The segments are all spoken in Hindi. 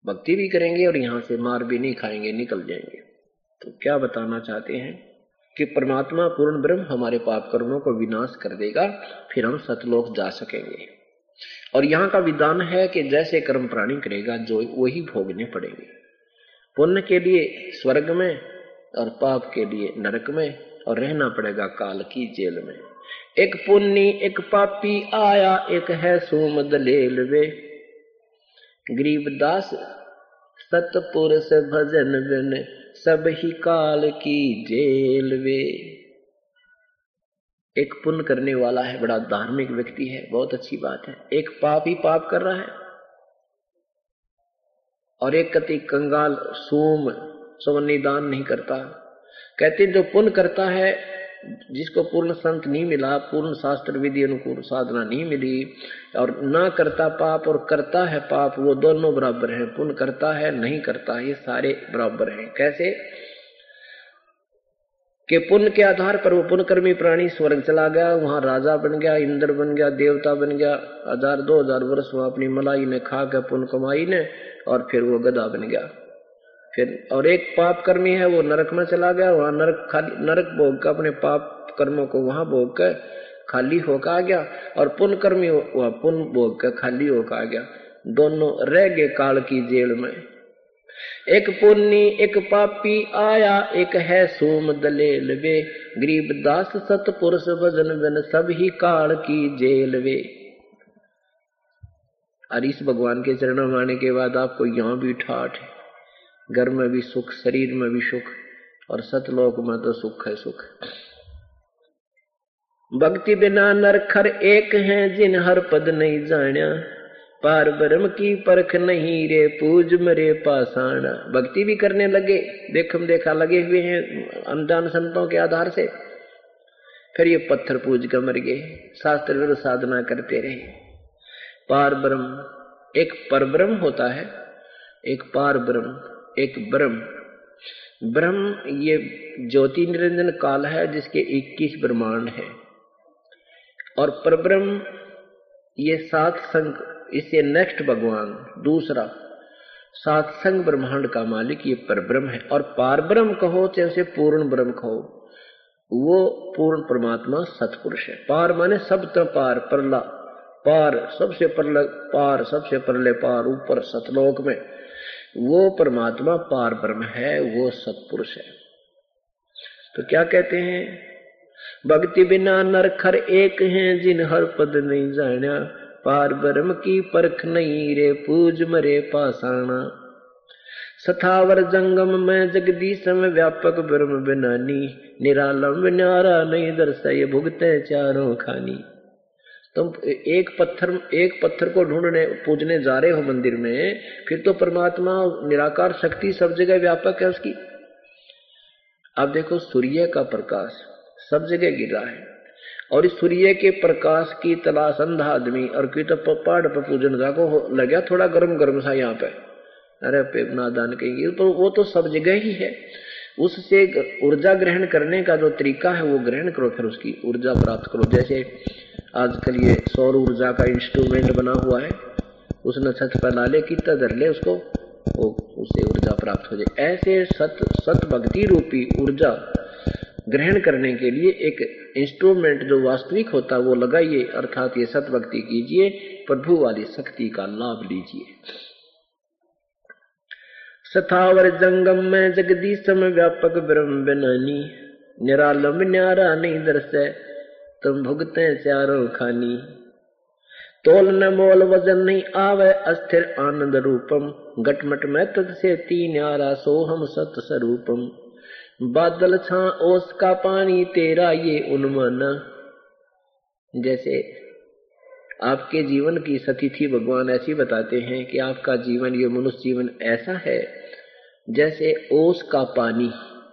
भक्ति भी करेंगे और यहाँ से मार भी नहीं खाएंगे, निकल जाएंगे। तो क्या बताना चाहते हैं कि परमात्मा पूर्ण ब्रह्म हमारे पाप कर्मों को विनाश कर देगा, फिर हम सतलोक जा सकेंगे। और यहाँ का विधान है कि जैसे कर्म प्राणी करेगा जो वही भोगने पड़ेंगे। पुण्य के लिए स्वर्ग में और पाप के लिए नरक में, और रहना पड़ेगा काल की जेल में। एक पुण्य एक पापी आया, एक है सोम दलेल वे, गरीबदास सतपुरुष भजन बिन, सब ही काल की जेल वे। एक पुण्य करने वाला है, बड़ा धार्मिक व्यक्ति है, बहुत अच्छी बात है। एक पाप ही पाप कर रहा है, और एक कति कंगाल सोम निदान नहीं करता। कहते जो पुण्य करता है, जिसको पूर्ण संत नहीं मिला, पूर्ण शास्त्र विधि अनुकूल साधना नहीं मिली, और ना करता पाप और करता है पाप, वो दोनों बराबर हैं। पुण्य करता है नहीं करता, ये सारे बराबर हैं। कैसे कि पुण्य के आधार पर वो पुण्यकर्मी प्राणी स्वर्ग चला गया, वहां राजा बन गया, इंद्र बन गया, देवता बन गया, 1000-2000 वर्ष वहां अपनी मलाई ने खा के पुण्य कमाई ने, और फिर वो गधा बन गया। फिर और एक पाप कर्मी है, वो नरक में चला गया, वहां नरक भोग का अपने पाप कर्मों को वहां भोग कर खाली होकर आ गया, और पुण्य कर्मी वहां पुण्य भोग कर खाली होकर आ गया। दोनों रह गए काल की जेल में। एक पुण्य एक पापी आया, एक है सोम दलेल वे, गरीबदास सतपुरुष भजन बिन, सब ही काल की जेल वे। और इस भगवान के चरणों में आने के बाद आपको यहाँ भी ठाठ है, घर में भी सुख, शरीर में भी सुख, और सतलोक में तो सुख है सुख। भक्ति बिना नरखर एक हैं, जिन हर पद नहीं जान्या, पार ब्रह्म की परख नहीं रे, पूज मरे पाषाण। भक्ति भी करने लगे, देखम देखा लगे हुए हैं अनजान संतों के आधार से, फिर ये पत्थर पूज कर मर गए, शास्त्र विरुद्ध साधना करते रहे। पार ब्रह्म, एक परब्रह्म होता है, एक पार ब्रह्म, एक ब्रह्म। ब्रह्म ये ज्योति निरंजन काल है, जिसके 21 ब्रह्मांड है, और परब्रह्म ये 7 संग, इससे नेक्स्ट भगवान दूसरा 7 संग ब्रह्मांड का मालिक ये परब्रह्म है। और पार ब्रह्म कहो चाहे पूर्ण ब्रह्म कहो, वो पूर्ण परमात्मा सतपुरुष है। पार माने सब तरह पार, परला पार, सबसे परला पार, सबसे परले पार, ऊपर सतलोक में वो परमात्मा पार ब्रह्म है, वो सतपुरुष है। तो क्या कहते हैं, भक्ति बिना नरखर एक हैं, जिन हर पद नहीं जान्या, पार ब्रह्म की परख नहीं रे, पूज मरे पाषाणा। सथावर जंगम में जगदीश में, व्यापक ब्रह्म बिनानी, निरालम न्यारा नहीं दर्शय, भुगते चारों खानी। तुम एक पत्थर को ढूंढने पूजने जा रहे हो मंदिर में, फिर तो परमात्मा निराकार शक्ति सब जगह व्यापक है उसकी। अब देखो सूर्य का प्रकाश सब जगह गिर रहा है, और इस सूर्य के प्रकाश की तलाश अंधा आदमी, और कोई तो पहाड़ पर पूजन जाको लगा थोड़ा गरम सा यहाँ पे, अरे पे नादान कहेंगे, तो वो तो सब जगह ही है। उससे ऊर्जा ग्रहण करने का जो तरीका है वो ग्रहण करो, फिर उसकी ऊर्जा प्राप्त करो। जैसे आजकल ये सौर ऊर्जा का इंस्ट्रूमेंट बना हुआ है, उसने छत पर लाले कितना धर ले उसको, वो उससे ऊर्जा प्राप्त हो जाए। ऐसे सत भक्ति रूपी ऊर्जा ग्रहण करने के लिए एक इंस्ट्रूमेंट जो वास्तविक होता है वो लगाइए, अर्थात ये सत भक्ति कीजिए, प्रभु वाली शक्ति का लाभ लीजिए। सथावर जंगम में जगदीश में, व्यापक ब्रह्म बिनानी, निरालम न्यारा नहीं दर्शय, तुम भुगते चारों खानी। तोल न मोल वजन नहीं आवे, अस्थिर आनंद रूपम, घटमट में तुझसे तीन आरा, सोहम सत स्वरूपम। बादल छा ओस का पानी, तेरा ये उन्माना। जैसे आपके जीवन की सतिथि भगवान ऐसी बताते हैं कि आपका जीवन, ये मनुष्य जीवन ऐसा है जैसे ओस का पानी।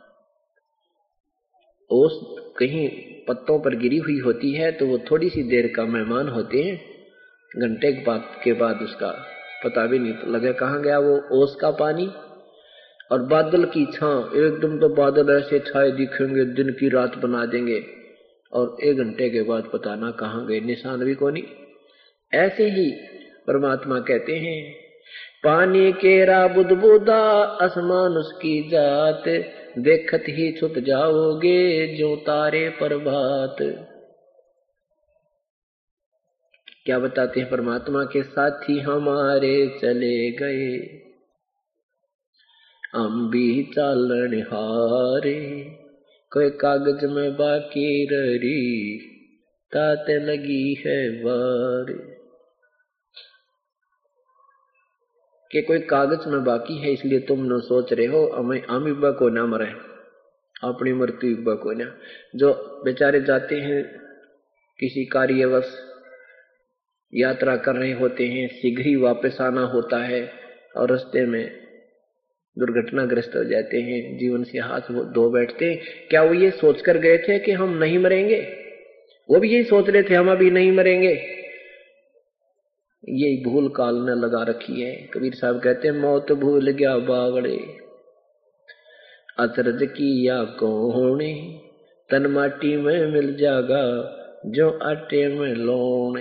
ओस कहीं पत्तों पर गिरी हुई होती है तो वो थोड़ी सी देर का मेहमान होते हैं, घंटे के बाद उसका पता भी नहीं लगे कहाँ गया वो ओस का पानी। और बादल की छां, एकदम तो बादल ऐसे छाए दिखेंगे, दिन की रात बना देंगे, और 1 घंटे के बाद पता ना कहाँ गए, निशान भी कोनी। ऐसे ही परमात्मा कहते हैं पानी केरा बुदबुदा आसमान उसकी जात, देखत ही छुप जाओगे जो तारे प्रभात। क्या बताते हैं परमात्मा के साथी हमारे चले गए, हम भी चालन हारे, कोई कागज में बाकी रही ताते लगी है वार। कि कोई कागज में बाकी है इसलिए तुम न सोच रहे हो हम इब्बा को ना मरे, अपनी मृत्यु इब्बा को ना। जो बेचारे जाते हैं किसी कार्यवश यात्रा कर रहे होते हैं, शीघ्र ही वापस आना होता है और रास्ते में दुर्घटनाग्रस्त हो जाते हैं, जीवन से हाथ धो बैठते हैं। क्या वो ये सोचकर गए थे कि हम नहीं मरेंगे? वो भी यही सोच रहे थे हम अभी नहीं मरेंगे। यही भूल काल ने लगा रखी है। कबीर साहब कहते हैं मौत भूल गया बावड़े, अचरज किया कौने, तन माटी में मिल जागा जो आटे में लोने।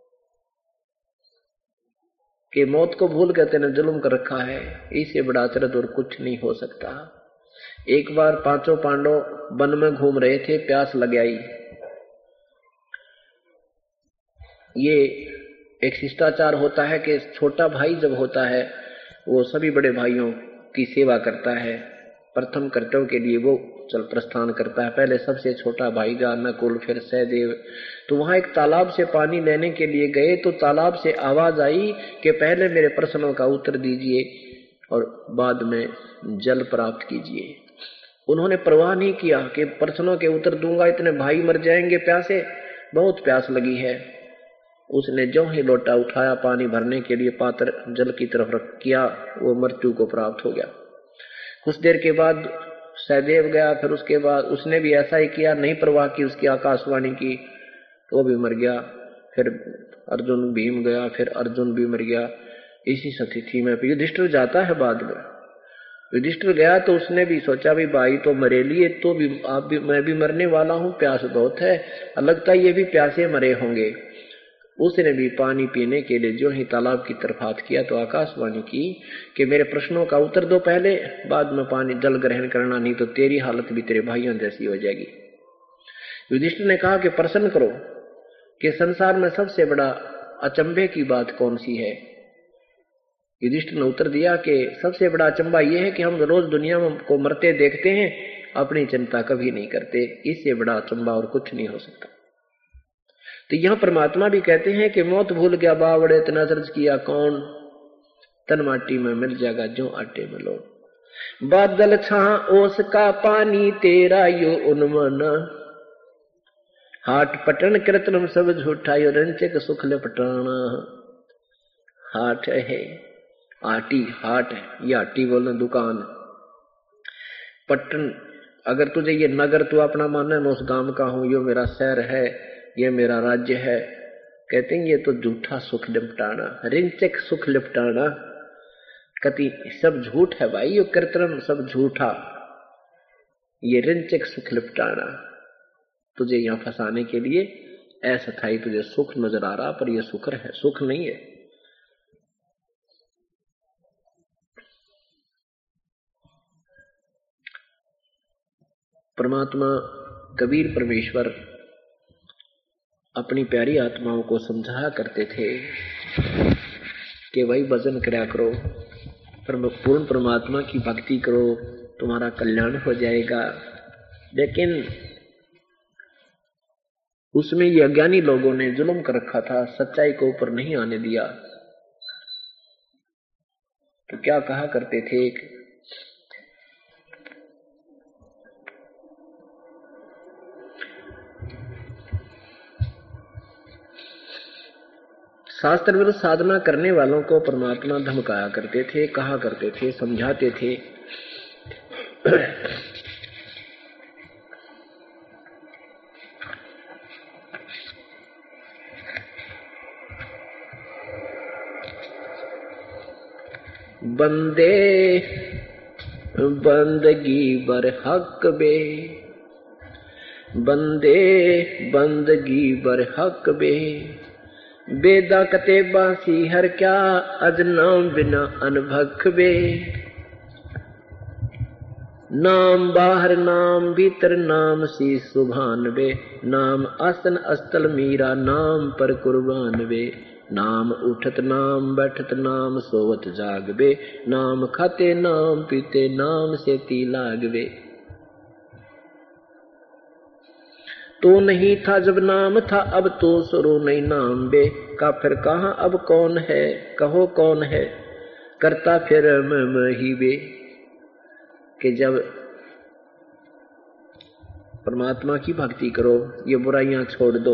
कि मौत को भूल के तेने जुल्म कर रखा है, इससे बड़ा अचरज और कुछ नहीं हो सकता। एक बार पांचों पांडव वन में घूम रहे थे, प्यास लग आई। ये एक शिष्टाचार होता है कि छोटा भाई जब होता है वो सभी बड़े भाइयों की सेवा करता है, प्रथम कर्तव्य के लिए वो चल प्रस्थान करता है। पहले सबसे छोटा भाई जा नकुल, फिर सहदेव। तो वहां एक तालाब से पानी लेने के लिए गए तो तालाब से आवाज आई कि पहले मेरे प्रश्नों का उत्तर दीजिए और बाद में जल प्राप्त कीजिए। उन्होंने परवाह नहीं किया कि प्रश्नों के उत्तर दूंगा इतने भाई मर जाएंगे प्यासे, बहुत प्यास लगी है। उसने जो ही लोटा उठाया पानी भरने के लिए पात्र जल की तरफ रख किया, वो मृत्यु को प्राप्त हो गया। कुछ देर के बाद सहदेव गया, फिर उसके बाद उसने भी ऐसा ही किया, नहीं परवाह की उसकी आकाशवाणी की, वो भी मर गया। फिर अर्जुन भीम गया, फिर अर्जुन भी मर गया। इसी स्थिति में युधिष्ठिर जाता है। बाद में युधिष्ठिर गया तो उसने भी सोचा भी भाई तो मरे लिए, तो भी आप भी मैं भी मरने वाला हूं, प्यास बहुत है, लगता है ये भी प्यासे मरे होंगे। उसने भी पानी पीने के लिए जो ही तालाब की तरफ हाथ किया तो आकाशवाणी की कि मेरे प्रश्नों का उत्तर दो पहले, बाद में पानी जल ग्रहण करना, नहीं तो तेरी हालत भी तेरे भाइयों जैसी हो जाएगी। युधिष्ठिर ने कहा कि प्रश्न करो कि संसार में सबसे बड़ा अचंभे की बात कौन सी है। युधिष्ठिर ने उत्तर दिया कि सबसे बड़ा अचंभा यह है कि हम रोज दुनिया को मरते देखते हैं, अपनी चिंता कभी नहीं करते, इससे बड़ा अचंभा और कुछ नहीं हो सकता। तो यहां परमात्मा भी कहते हैं कि मौत भूल गया बावड़े, इतना अचरज किया कौन, तन माटी में मिल जाएगा जो आटे में लो। बादल छा ओस का पानी तेरा यो उन्मन, हाट पटन कृत्रिम सब झूठा यो रंचक सुख लपटाना। हाट है आटी, हाट है ये आटी बोलना दुकान। पटन अगर तुझे ये नगर तू अपना मानना, मैं उस गांव का हूं, यो मेरा शहर है, ये मेरा राज्य है, कहते हैं ये तो झूठा सुख लिपटाना, रिंचक सुख लिपटाना। कति सब झूठ है भाई, ये कृत्रिम सब झूठा, ये रिंचक सुख लिपटाना। तुझे यहां फंसाने के लिए ऐसा था ही, तुझे सुख नजर आ रहा पर ये सुख है, सुख नहीं है। परमात्मा कबीर परमेश्वर अपनी प्यारी आत्माओं को समझाया करते थे कि भाई भजन करया करो, पूर्ण परमात्मा की भक्ति करो, तुम्हारा कल्याण हो जाएगा। लेकिन उसमें ये अज्ञानी लोगों ने जुल्म कर रखा था, सच्चाई को ऊपर नहीं आने दिया। तो क्या कहा करते थे, शास्त्र विरुद्ध साधना करने वालों को परमात्मा धमकाया करते थे, कहा करते थे, समझाते थे। बंदे बंदगी बर हक बे, बंदे बंदगी बर हक बे, बेदा कते बासी हर क्या अज नाम बिना अनभख बे। नाम बाहर नाम भीतर नाम सी सुभान बे। नाम आसन अस्तल मीरा नाम पर कुर्बान बे। नाम उठत नाम बैठत नाम सोवत जाग बे। नाम खाते नाम पीते नाम से ती लाग बे। तो नहीं था जब नाम था अब तो शुरू नहीं नाम बे। का फिर कहा अब कौन है कहो कौन है करता फिर मैं ही बे। कि जब परमात्मा की भक्ति करो ये बुराइयां छोड़ दो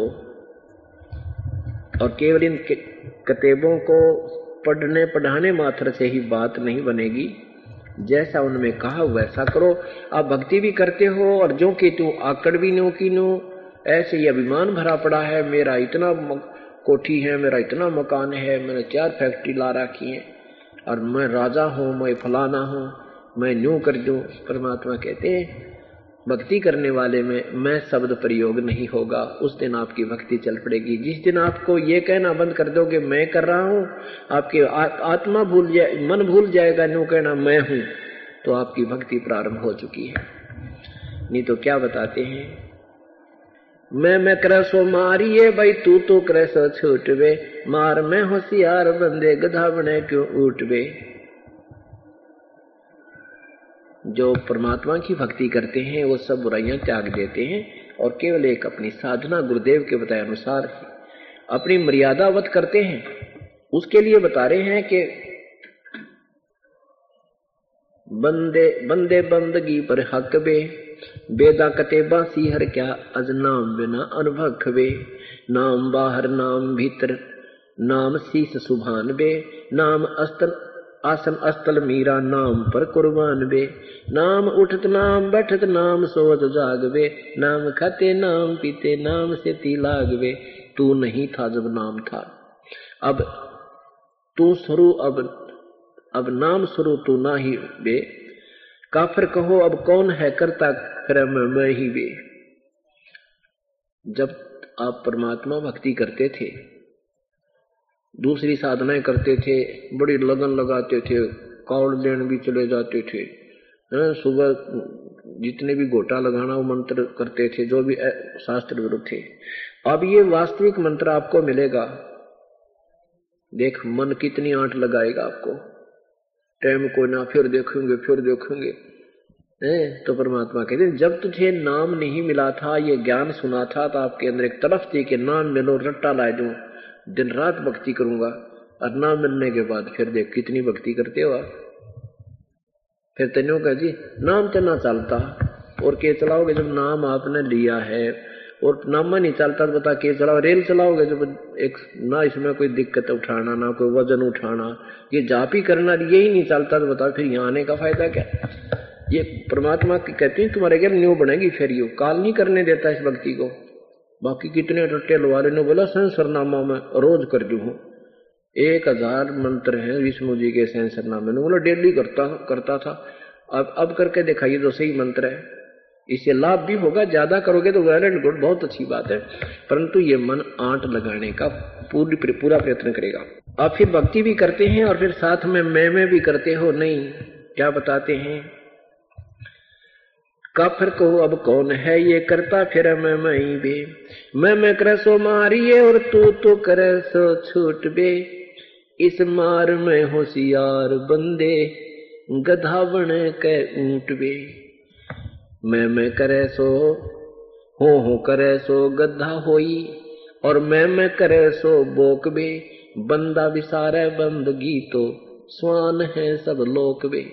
और केवल इन किताबों को पढ़ने पढ़ाने मात्र से ही बात नहीं बनेगी। जैसा उनमें कहा वैसा करो। आप भक्ति भी करते हो और जो कि तू आकड़ भी नो की नो ऐसे ही अभिमान भरा पड़ा है। मेरा इतना कोठी है मेरा इतना मकान है मैंने 4 फैक्ट्री ला रखी है और मैं राजा हूँ मैं फलाना हूँ मैं न्यू कर दूं। परमात्मा कहते हैं भक्ति करने वाले में मैं शब्द प्रयोग नहीं होगा। उस दिन आपकी भक्ति चल पड़ेगी। जिस दिन आपको ये कहना बंद कर दोगे मैं कर रहा हूँ आपकी आत्मा भूल जाए मन भूल जाएगा न्यू कहना मैं हूँ तो आपकी भक्ति प्रारंभ हो चुकी है। नहीं तो क्या बताते हैं मैं करे सो मारिए भाई तू तो करे सो छूट वे। मार में होशियार बंदे गधा बने क्यों उठ वे। जो परमात्मा की भक्ति करते हैं वो सब बुराइयां त्याग देते हैं और केवल एक अपनी साधना गुरुदेव के बताए अनुसार अपनी मर्यादावत करते हैं। उसके लिए बता रहे हैं कि बंदे बंदे बंदगी पर हक बे। बेदा कतेबा सीहर क्या अज नाम बिना अनुभव बे। नाम बाहर नाम भीतर नाम शीस सुभान बे। नाम अस्तन आसन अस्तल मीरा नाम पर कुर्बान बे। नाम उठत नाम बैठत नाम सोवत जाग बे। नाम खाते नाम पीते नाम से ती लाग बे। तू नहीं था जब नाम था अब तू शुरू अब नाम शुरू तू ना ही बे। काफिर कहो अब कौन है करता क्रम मैं ही बे। जब आप परमात्मा भक्ति करते थे दूसरी साधनाएं करते थे बड़ी लगन लगाते थे कावड़ लेन भी चले जाते थे सुबह जितने भी गोटा लगाना वो मंत्र करते थे जो भी शास्त्र विरुद्ध थे। अब ये वास्तविक मंत्र आपको मिलेगा। देख मन कितनी आंट लगाएगा आपको टाइम को ना फिर देखेंगे तो परमात्मा कहते हैं जब तुझे नाम नहीं मिला था ये ज्ञान सुना था तो आपके अंदर एक तरफ थी कि नाम मिलो रट्टा ला दूं दिन रात भक्ति करूंगा और नाम मिलने के बाद फिर देख कितनी भक्ति करते हो आप। फिर तेनों कह जी नाम तो ना चलता और के चलाओगे जब नाम आपने लिया है और नाम नहीं चलता तो बता के चलाओ। रेल चलाओगे जब एक ना इसमें कोई दिक्कत उठाना ना कोई वजन उठाना ये जाप ही करना यही नहीं चलता तो बताओ फिर यहाँ आने का फायदा क्या। ये परमात्मा की कहती है तुम्हारे घर न्यू बनेगी फिर यू काल नहीं करने देता इस भक्ति को। बाकी कितने रट्टे लवाले ने बोला संसरनामा में रोज कर दू हूँ 1000 मंत्र हैं विष्णु जी के संसरनामे में बोला डेली करता था। अब करके दिखाइए तो सही मंत्र है इससे लाभ भी होगा। ज्यादा करोगे तो वेल एंड गुड बहुत अच्छी बात है परंतु ये मन आंट लगाने का पूरा प्रयत्न करेगा। आप फिर भक्ति भी करते हैं और फिर साथ में मैं भी करते हो नहीं। क्या बताते हैं काफिर कहो अब कौन है ये करता फिर मैं बे। मैं करे सो मारिए और तू तो करे सो छूट बे। इस मार में होशियार बंदे गधा बने के ऊंट बे। मैं करे सो हो करे सो गधा होई और मैं करे सो बोक बे। बंदा विसारे बंदगी तो स्वान है सब लोक बे।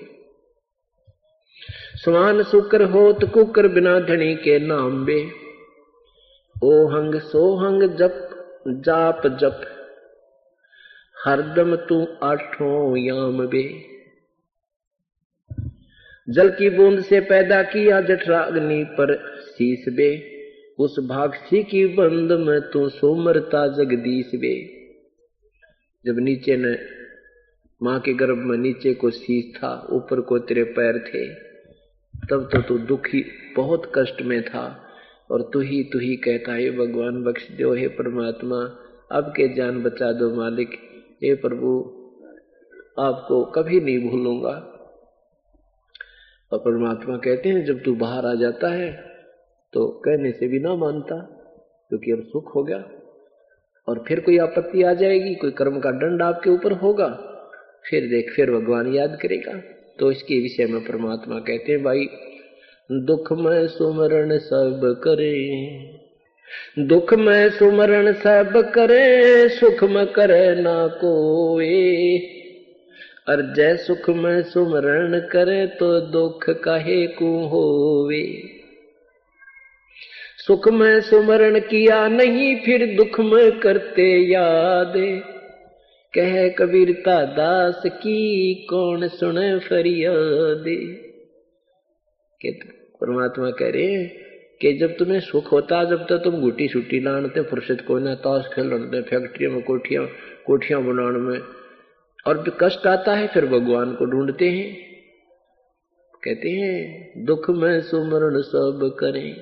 स्वान शुक्र होत कुकर बिना धनी के नाम बे। ओहंग सोहंग जप जाप जप हरदम तू आठों याम बे। जल की बूंद से पैदा किया जठराग्नि पर शीश बे। उस भागसी की बंद में तू सोमरता जगदीश बे। जब नीचे न माँ के गर्भ में नीचे को शीश था ऊपर को तेरे पैर थे तब तो तू दुखी बहुत कष्ट में था और तू ही कहता है भगवान बख्श दो हे परमात्मा अब के जान बचा दो मालिक, हे प्रभु आपको कभी नहीं भूलूंगा। और परमात्मा कहते हैं जब तू बाहर आ जाता है तो कहने से भी ना मानता, क्योंकि अब सुख हो गया। और फिर कोई आपत्ति आ जाएगी, कोई कर्म का दंड आपके ऊपर होगा, फिर देख फिर भगवान याद करेगा। तो इसके विषय में परमात्मा कहते हैं भाई दुख में सुमरण सब करे, दुख में सुमरण सब करे, सुख में करे ना कोई। और जय सुख में सुमरण करे तो दुख काहे को होवे। सुख में सुमरण किया नहीं फिर दुख में करते याद, कह कबीरता दास की कौन सुने फरियाद। परमात्मा कह रहे हैं कि जब तुम्हें सुख होता, जब तक तुम गुटी छुट्टी लानते, फुर्सत को ना, ताश खेलते, फैक्ट्रियों में कोठियां बनाने में, और जो कष्ट आता है फिर भगवान को ढूंढते हैं। कहते हैं दुख में सुमरण सब करें।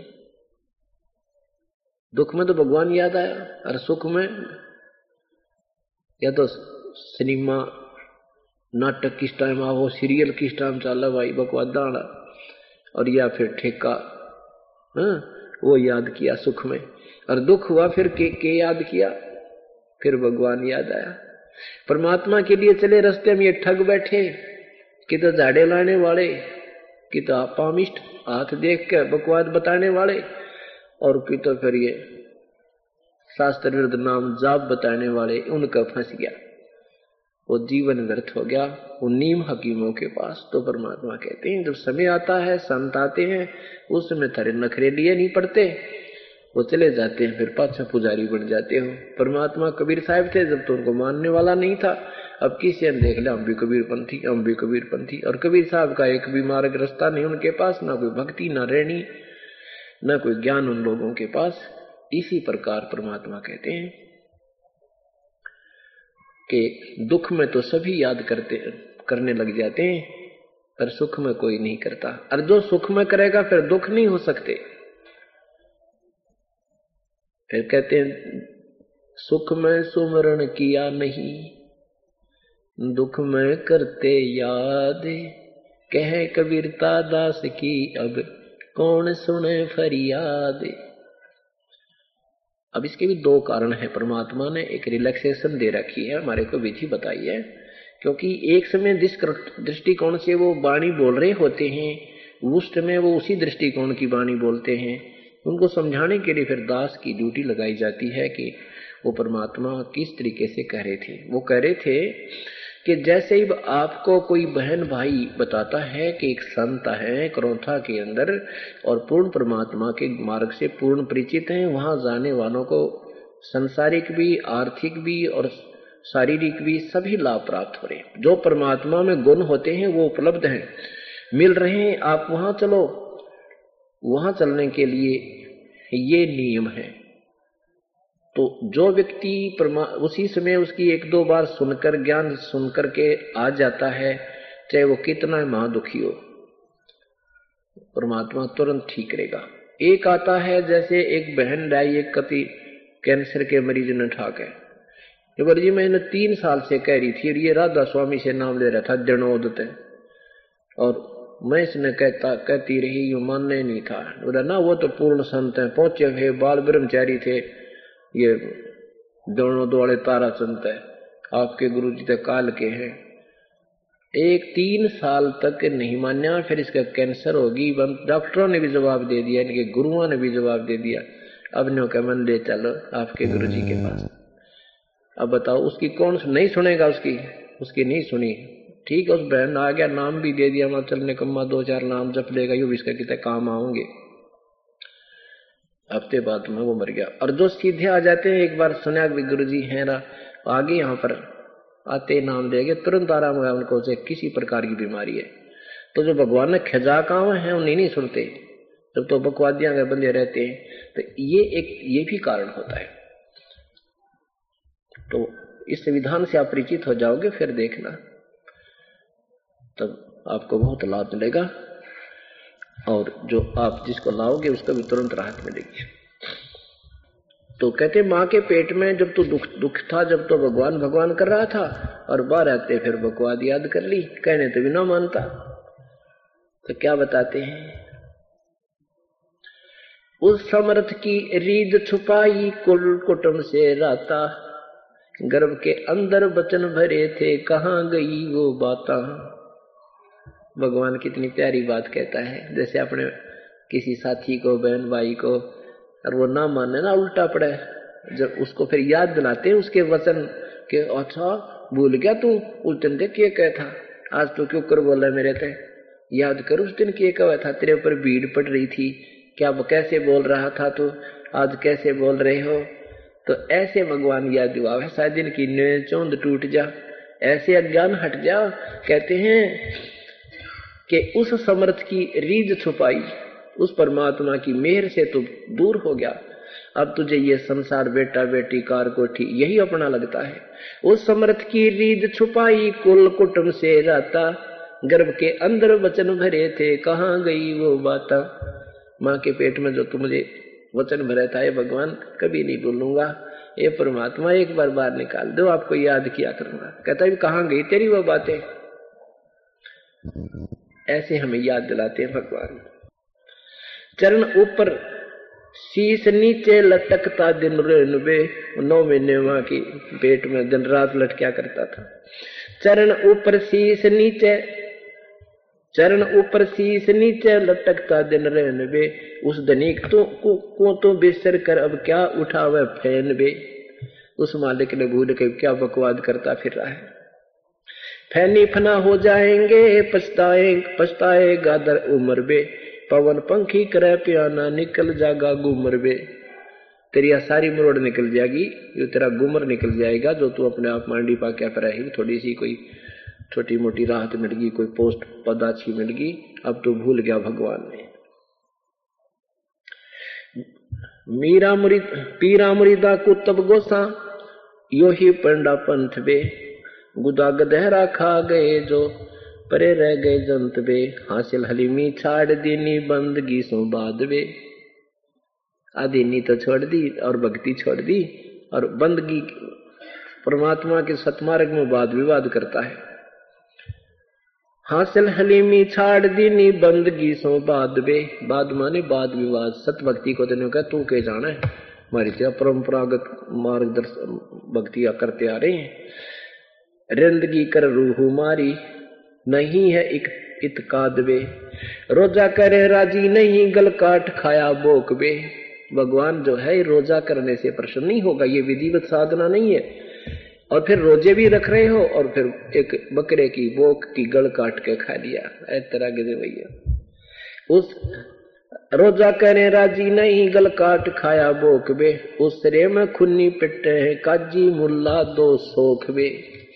दुख में तो भगवान याद आया, और सुख में या तो सिनेमा नाटक किस टाइम आओ, सीरियल किस टाइम चला भाई बकवादा, और या फिर ठेका, वो याद किया सुख में। और दुख हुआ फिर के याद किया, फिर भगवान याद आया। परमात्मा के लिए चले रास्ते में ये ठग बैठे कि तो झाड़े लाने वाले, कि तो पामिष्ट हाथ देख के बकवाद बताने वाले, और कि तो फिर ये शास्त्र विरुद्ध नाम जाप बताने वाले, उनका फंस गया, वो जीवन व्यर्थ हो गया वो नीम हकीमों के पास। तो परमात्मा कहते हैं जब समय आता है, संत आते हैं, उस समय थारे नखरे लिए नहीं पड़ते, वो चले जाते हैं, फिर पाछा पुजारी बन जाते हो। परमात्मा कबीर साहब थे जब तो उनको मानने वाला नहीं था, अब किसी ने देख लिया हम भी कबीरपंथी, हम भी कबीरपंथी। और कबीर साहब का एक भी मार्ग रास्ता नहीं उनके पास, ना कोई भक्ति, ना रहनी, ना कोई ज्ञान उन लोगों के पास। इसी प्रकार परमात्मा कहते हैं कि दुख में तो सभी याद करने लग जाते हैं, पर सुख में कोई नहीं करता। और जो सुख में करेगा फिर दुख नहीं हो सकते। फिर कहते हैं सुख में सुमरण किया नहीं, दुख में करते याद, कहे कबीरता दास की अब कौन सुने फरियाद। अब इसके भी दो कारण है, परमात्मा ने एक रिलैक्सेशन दे रखी है, हमारे को विधि बताई है। क्योंकि एक समय जिस दृष्टिकोण से वो वाणी बोल रहे होते हैं, उस समय वो उसी दृष्टिकोण की वाणी बोलते हैं। उनको समझाने के लिए फिर दास की ड्यूटी लगाई जाती है कि वो परमात्मा किस तरीके से कह रहे थे। वो कह रहे थे कि जैसे ही आपको कोई बहन भाई बताता है कि एक संत है करौथा के अंदर और पूर्ण परमात्मा के मार्ग से पूर्ण परिचित हैं, वहां जाने वालों को संसारिक भी, आर्थिक भी और शारीरिक भी सभी लाभ प्राप्त हो रहे हैं। जो परमात्मा में गुण होते हैं वो उपलब्ध हैं, मिल रहे हैं, आप वहां चलो। वहां चलने के लिए ये नियम है। तो जो व्यक्ति उसी समय उसकी एक दो बार सुनकर, ज्ञान सुनकर के आ जाता है, चाहे वो कितना महादुखी हो, परमात्मा तुरंत ठीक करेगा। एक आता है, जैसे एक बहन लाई, एक कति कैंसर के मरीज ने ठाक है, जी मैंने 3 साल से कह रही थी, और ये राधा स्वामी से नाम ले रहा था जनोदत, और मैं इसने कहती रही, यू मानने नहीं था। बोला ना वो तो पूर्ण संत है, पहुंचे हुए बाल ब्रह्मचारी थे, ये दोनों दो वाले तारा चंद है, आपके गुरु जी तक काल के हैं। 3 साल तक नहीं मान्या, फिर इसका कैंसर होगी। डॉक्टरों ने भी जवाब दे दिया, इनके गुरुओं ने भी जवाब दे दिया, अब नो का मन ले चलो आपके गुरु जी के पास। अब बताओ उसकी कौन नहीं सुनेगा, उसकी नहीं सुनी। ठीक है, उस बहन आ गया, नाम भी दे दिया, वहां चलने कम्मा 2-4 नाम जप लेगा, यू भी इसका कितने काम आओगे। हफ्ते बाद में वो मर गया। और जो सीधे आ जाते हैं, एक बार सुना भी गुरु जी है ना, आगे यहाँ पर आते नाम लेंगे, तुरंत आराम होगा उनको, से किसी प्रकार की बीमारी है। तो जो भगवान ने खजा काम है उन्हें नहीं सुनते, जब तो बकवादियां अगर बंधे रहते हैं। तो ये भी कारण होता है। तो इस विधान से आप परिचित हो जाओगे, फिर देखना तब आपको बहुत लाभ मिलेगा, और जो आप जिसको लाओगे उसको भी तुरंत राहत मिलेगी। तो कहते माँ के पेट में जब तो दुख था, जब तो भगवान भगवान कर रहा था, और बाहर आते फिर बकवाद याद कर ली, कहने तो भी ना मानता। तो क्या बताते हैं, उस समर्थ की रीद छुपाई कुल कुटुंब से राता, गर्भ के अंदर वचन भरे थे कहाँ गई वो बाता। भगवान कितनी प्यारी बात कहता है, जैसे अपने किसी साथी को, बहन भाई को, और वो ना माने ना, उल्टा पड़े, जब उसको फिर याद दिलाते हैं उसके वचन के, अच्छा भूल गया तू उस दिन देख ये क्या था, आज तो क्यों कर बोला मेरे ते, याद कर उस दिन क्या कहा था, तेरे ऊपर भीड़ पड़ रही थी, क्या कैसे बोल रहा था तू, आज कैसे बोल रहे हो। तो ऐसे भगवान याद दिलावे, शायद दिन की चौंध टूट जा, ऐसे अज्ञान हट जा। कहते हैं कि उस समर्थ की रीझ छुपाई, उस परमात्मा की मेहर से तो दूर हो गया, अब तुझे ये संसार बेटा बेटी कार कोठी यही अपना लगता है। उस समर्थ की रीझ छुपाई कुल कुटुंब से राता, गर्भ के अंदर वचन भरे थे कहाँ गई वो बाता। माँ के पेट में जो तू मुझे वचन भरा था, ये भगवान कभी नहीं भूलूंगा, ये परमात्मा एक बार बाहर निकाल दो, आपको याद किया करूंगा। कहता है कहाँ गई तेरी वो बातें, ऐसे हमें याद दिलाते हैं भगवान। चरण ऊपर शीश नीचे लटकता दिन रेणुबे, 9 महीने माँ की पेट में दिन रात लटका करता था। चरण ऊपर शीश नीचे लटकता दिन रेणुबे, उस धनिक को तो बिसर कर अब क्या उठावे फैन बे। उस मालिक ने भूल के क्या बकवाद करता फिर रहा है। फैनी फना हो जाएंगे पछताएगा दर उम्र बे, पवन पंखी करे पियाना निकल जागा गुमर बे। तेरी सारी मरोड़ निकल जाएगी, ये तेरा गुमर निकल जाएगा, जो तू अपने आप मांडी पा क्या पर है, थोड़ी सी कोई छोटी मोटी राहत मिल गई, कोई पोस्ट पद अच्छी मिल गई, अब तो भूल गया भगवान ने। पीरा मुरीदा कुतब गोसा, यो ही पंडा पंथ बे, गुदा गदहरा खा गए जो परे रह गए जंत बे। हासिल हलीमी छाड़ दीनी बंदगी सो बाद बे। आदीनी तो छोड़ दी और भक्ति छोड़ दी, और बंदगी परमात्मा के सतमार्ग में वाद विवाद करता है। हासिल हलीमी छाड़ दीनी बंदगी सो बाद बे, बाद माने वाद विवाद। सत भक्ति को तेने कहा तू के जाना है, हमारी तो परंपरागत मार्गदर्शन भक्तियां करते आ रहे हैं। रिंदगी कर रूह मारी नहीं है इतकाद बे, रोजा करे राजी नहीं गल काट खाया बोक बे। भगवान जो है रोजा करने से प्रसन्न नहीं होगा, ये विधिवत साधना नहीं है। और फिर रोजे भी रख रहे हो और फिर एक बकरे की बोक की गल काट के खा लिया, ऐ तरह के भैया। उस रोजा करे राजी नहीं गल काट खाया बोक बे, उस रे में खुन्नी पिटे है काजी मुल्ला दो सोख बे।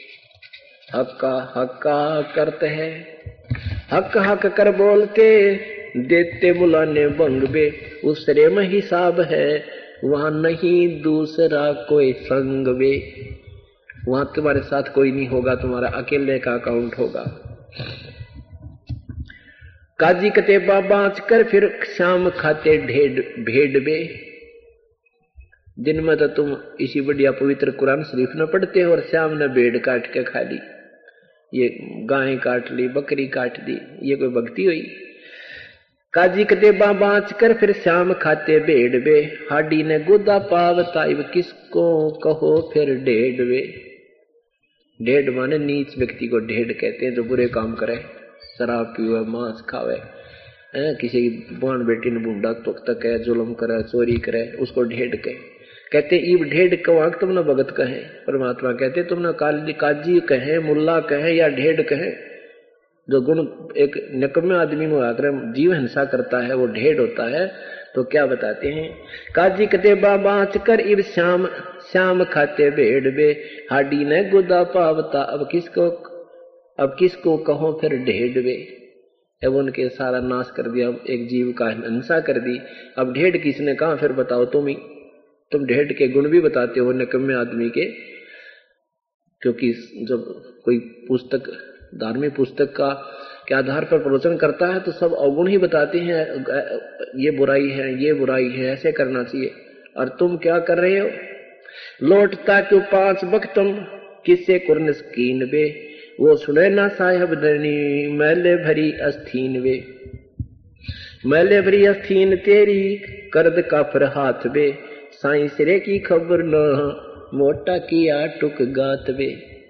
हक्का करते हैं, हक हक कर बोलते देते बुलाने बंग बे। उस रे में हिसाब है वहां नहीं दूसरा कोई संग बे। वहां तुम्हारे साथ कोई नहीं होगा, तुम्हारा अकेले का अकाउंट होगा। काजी कतेबा बाँच कर फिर शाम खाते भेड़ बे। दिन में तो तुम इसी बढ़िया पवित्र कुरान शरीफ न पढ़ते हो और शाम ने भेड़ काट के खा ली, ये गाय काट ली, बकरी काट दी, ये कोई भक्ति हुई। काजी कतेबा बाँच कर फिर शाम खाते भेड़ बे, हाडी ने गुदा पावता इब किसको कहो फिर ढेड़ बे। ढेड़ माने नीच व्यक्ति को ढेड़ कहते हैं, जो बुरे काम करे, शराब पीवे, मांस खावे, किसी बाण बेटी ने बूढ़ा तक है, जुल्म करे, चोरी करे, उसको ढेड़ कहते। इब ढेड़ कवाक तुम न भगत कहे। परमात्मा कहते तुम न काजी कहे, मुल्ला कहे या ढेड़ कहे। जो गुण एक निकम्मे आदमी में आकर जीव हिंसा करता है वो ढेड़ होता है। तो क्या बताते हैं, काजी कतेबा बाँच कर इब श्याम खाते भेड़ बे, हाडी ने गुदा पावता अब किसको कहो फिर ढेड़ बे। अब उनके सारा नाश कर दिया, एक जीव का हिंसा कर दी, अब ढेड़ किसने कहा फिर बताओ तुम ढेड़ के गुण भी बताते हो निकम्मे आदमी के। क्योंकि जब कोई पुस्तक, धार्मिक पुस्तक के आधार पर प्रवचन करता है तो सब अवगुण ही बताते हैं, ये बुराई है, ये बुराई है, ऐसे करना चाहिए। और तुम क्या कर रहे हो? लौटता क्यों 5 बख्तम किसे कुर्न स्कीन वे, वो सुने ना साहब धनी मैले भरी अस्थीन वे। मैले भरी अस्थीन तेरी करद काफर हाथ वे, साई सिरे की खबर न मोटा किया टुक गात वे।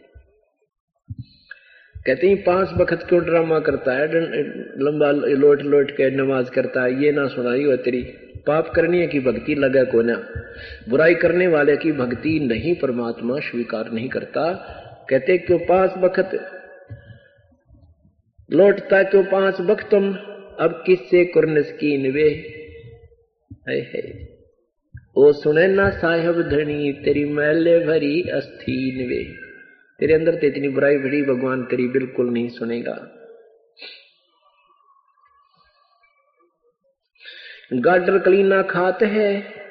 कहते हैं 5 बखत क्यों ड्रामा करता है, लंबा लोट लोट के नमाज करता है, ये ना सुनाई हो तेरी। पाप करने की भक्ति लगा को ना, बुराई करने वाले की भक्ति नहीं परमात्मा स्वीकार नहीं करता। कहते क्यों 5 बखत लौटता क्यों 5 बख्तम, अब किससे कुर्न स्कीन वे। है ओ सुने ना साहब धनी तेरी मैले भरी अस्थीन वे। तेरे अंदर तो इतनी बुराई भरी भगवान तेरी बिल्कुल नहीं सुनेगा। गाडर कलीना खात है,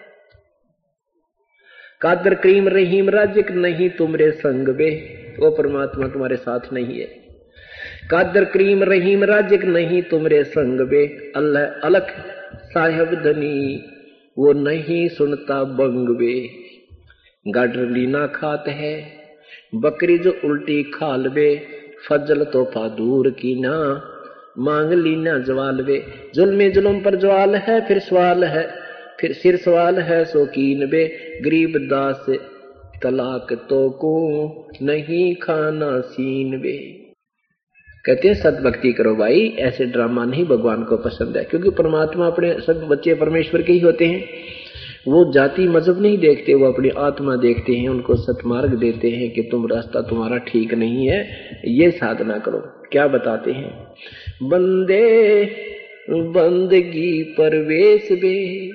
कादर करीम रहीम राजिक नहीं तुमरे संग वे। वो परमात्मा तुम्हारे साथ नहीं है। कादर करीम रहीम राजिक नहीं तुमरे संग वे। अल्लाह अलख साहिब धनी वो नहीं सुनता बंग वे। गाडर लीना खात है, बकरी जो उल्टी खाल वे। फजल तोहफा दूर की ना मांग लीना जवाल वे। जुल्म जुल्म पर जवाल है फिर सवाल है, फिर सिर सवाल है शौकीन वे। गरीब दास तलाक तो को नहीं खाना सीन वे। कहते हैं सदभक्ति करो भाई, ऐसे ड्रामा नहीं भगवान को पसंद है। क्योंकि परमात्मा अपने सब बच्चे परमेश्वर के ही होते हैं। वो जाति मजहब नहीं देखते, वो अपनी आत्मा देखते हैं, उनको सतमार्ग देते हैं कि तुम रास्ता तुम्हारा ठीक नहीं है, ये साधना करो। क्या बताते हैं? बंदे बंदगी परवेश बे,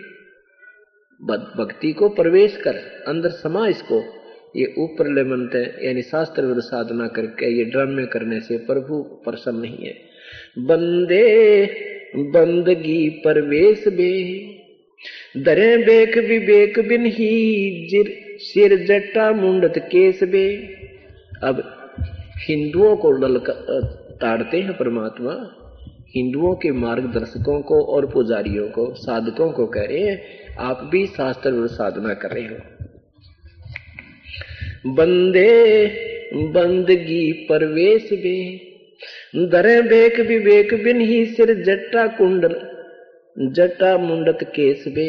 भक्ति को प्रवेश कर, अंदर समा इसको। ये ऊपर ले मनते यानी शास्त्र विरुद्ध साधना करके ये ड्रामे करने से प्रभु प्रसन्न नहीं है। बंदे बंदगी परवेश बे, दरे बेक विवेक बिन ही सिर जट्टा मुंडत केस बे। अब हिंदुओं को ताड़ते हैं परमात्मा, हिंदुओं के मार्गदर्शकों को और पुजारियों को, साधकों को कह रहे हैं आप भी शास्त्र विरुद्ध साधना कर रहे हो। बंदे बंदगी परवेश बे, दरे बेक विवेक बिन ही सिर जट्टा कुंडल जटा मुंडत केस बे।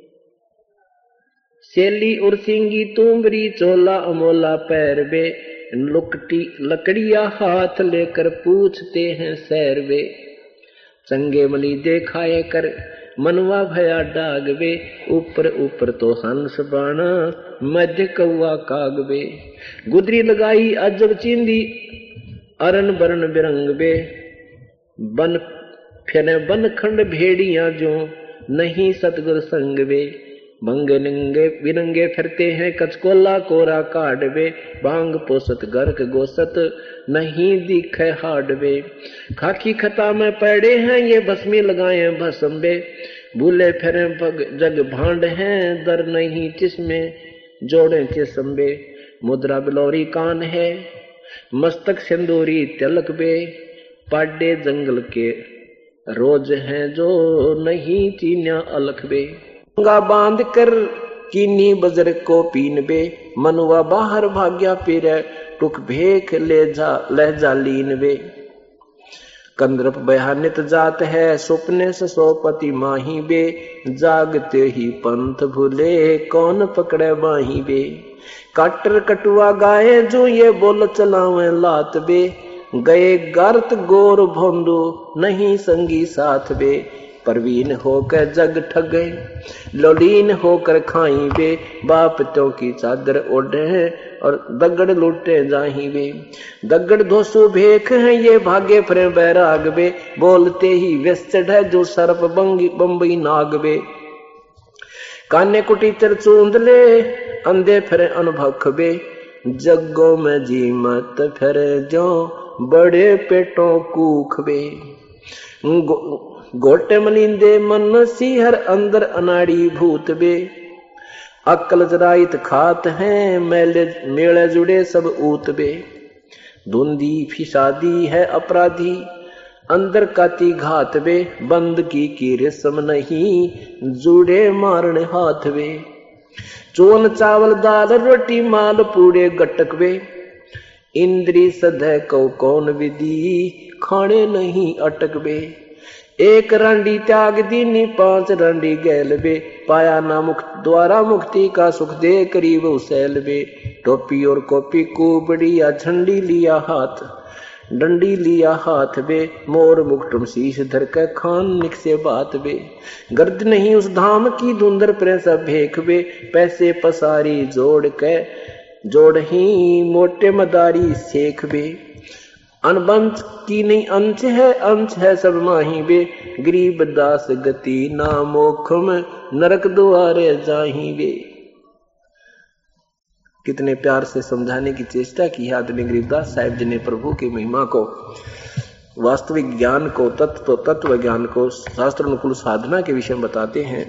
सेली उर्सिंगी तुमरी चोला अमोला पैर बे, लकड़िया हाथ लेकर पूछते हैं सैर बे। चंगे मली देखाए कर मनवा भया डाग बे, ऊपर ऊपर तो हंस बाणा मध्य कौआ काग बे। गुदरी लगाई अजब चिंदी अरन बरन बिरंग बे, बन फिर बन खंड भेड़िया जो नहीं सतगुर संग वे। भंगे नंगे बिरंगे फिरते हैं कचकोला कोरा काट वे, बांग पोसत गर्क गोसत नहीं दिखे हाड वे। खाकी खता में पड़े हैं ये भस्मी लगाए भस्म बे, भूले फिरे पग जग भांड हैं दर नहीं जिसमें जोड़े चिसम बे। मुद्रा बिलौरी कान है मस्तक सिंदूरी तिलक बे, पाडे जंगल के रोज हैं जो नहीं चीन्या अलख बे। गंगा बांध कर कीनी बजर को पीन बे, मनुआ बाहर भाग्या फिर टुक भेख ले जा लीन बे। कंद्रप बयानित जात है सुपने से सोपति माही बे, जागते ही पंथ भूले कौन पकड़े माही बे। काटर कटुआ गाए जो ये बोल चलावे लात बे, गए गर्त गोर भोंदू नहीं संगी साथ बे। परवीन होकर जग ठगे लोलीन होकर खाई बे, बाप तो की चादर ओढ़े और दगड़ लूटे जाही बे। दगड़ दोसु भेख है ये भागे फिरे बैराग बे, बोलते ही व्यस्त है जो सर्प बम्बई नाग बे। काने कुटी चर चूंद ले अंधे फिरे अनुभख बे, जगों में जी मत फिरे जो बड़े पेटों कूख बे। गोटे मलिंदे मन सिहर अंदर अनाड़ी भूत बे, अक्ल जराइत खात हैं मेले जुड़े सब ऊत बे। धुंधी फिसादी है अपराधी अंदर काती घात बे, बंदगी की रस्म नहीं जुड़े मारने हाथ बे। चोन चावल दाल रोटी माल पूड़े गटक वे, इंद्री सदै को कौन विधि खाने नहीं अटक वे। एक रांडी त्याग दीनी 5 रांडी गैल बे, पाया ना मुक्त द्वारा मुक्ति का सुख दे करीब उसैल बे। टोपी और कॉपी कुबड़िया झंडी लिया हाथ, डंडी लिया हाथ बे, मोर मुकुटम शीश धर के खान निक से बात बे। गर्द नहीं उस धाम की धुंधर प्रेस भेख बे, पैसे पसारी जोड़ के जोड़ ही मोटे मदारी सेख बे। अनबंच की नहीं अंश है सब माही बे, गरीब दास गति ना मोखम नरक द्वारे जाही बे। कितने प्यार से समझाने की चेष्टा की है आदरणीय गरीबदास साहिब जी ने प्रभु की महिमा को, वास्तविक ज्ञान को, तत्व ज्ञान को, शास्त्र अनुकूल साधना के विषय में बताते हैं।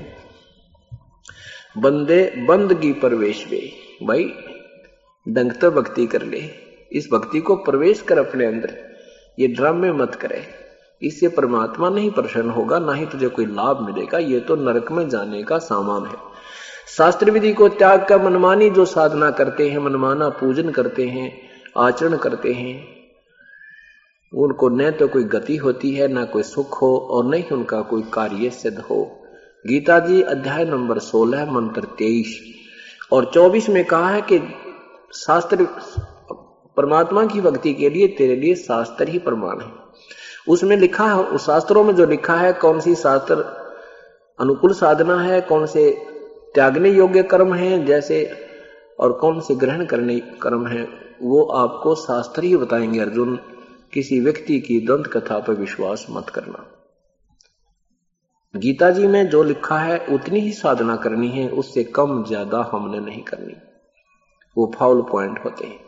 बंदे बंदगी प्रवेश वे, भाई ढंग तो भक्ति कर ले, इस भक्ति को प्रवेश कर अपने अंदर, ये ड्रामे मत करे, इससे परमात्मा नहीं प्रसन्न होगा, ना ही तुझे कोई लाभ मिलेगा, ये तो नरक में जाने का सामान है। शास्त्र विधि को त्याग कर मनमानी जो साधना करते हैं, मनमाना पूजन करते हैं, आचरण करते हैं, उनको न तो कोई गति होती है, ना कोई सुख हो, और न ही उनका कोई कार्य सिद्ध हो। गीता जी अध्याय नंबर 16 मंत्र 23 और 24 में कहा है कि शास्त्र, परमात्मा की भक्ति के लिए तेरे लिए शास्त्र ही प्रमाण है। उसमें लिखा है, उस शास्त्रों में जो लिखा है, कौन सी शास्त्र अनुकूल साधना है, कौन से त्यागने योग्य कर्म है जैसे, और कौन से ग्रहण करने कर्म है, वो आपको शास्त्र ही बताएंगे। अर्जुन, किसी व्यक्ति की दंत कथा पर विश्वास मत करना। गीता जी में जो लिखा है उतनी ही साधना करनी है, उससे कम ज्यादा हमने नहीं करनी, वो फाउल पॉइंट होते हैं।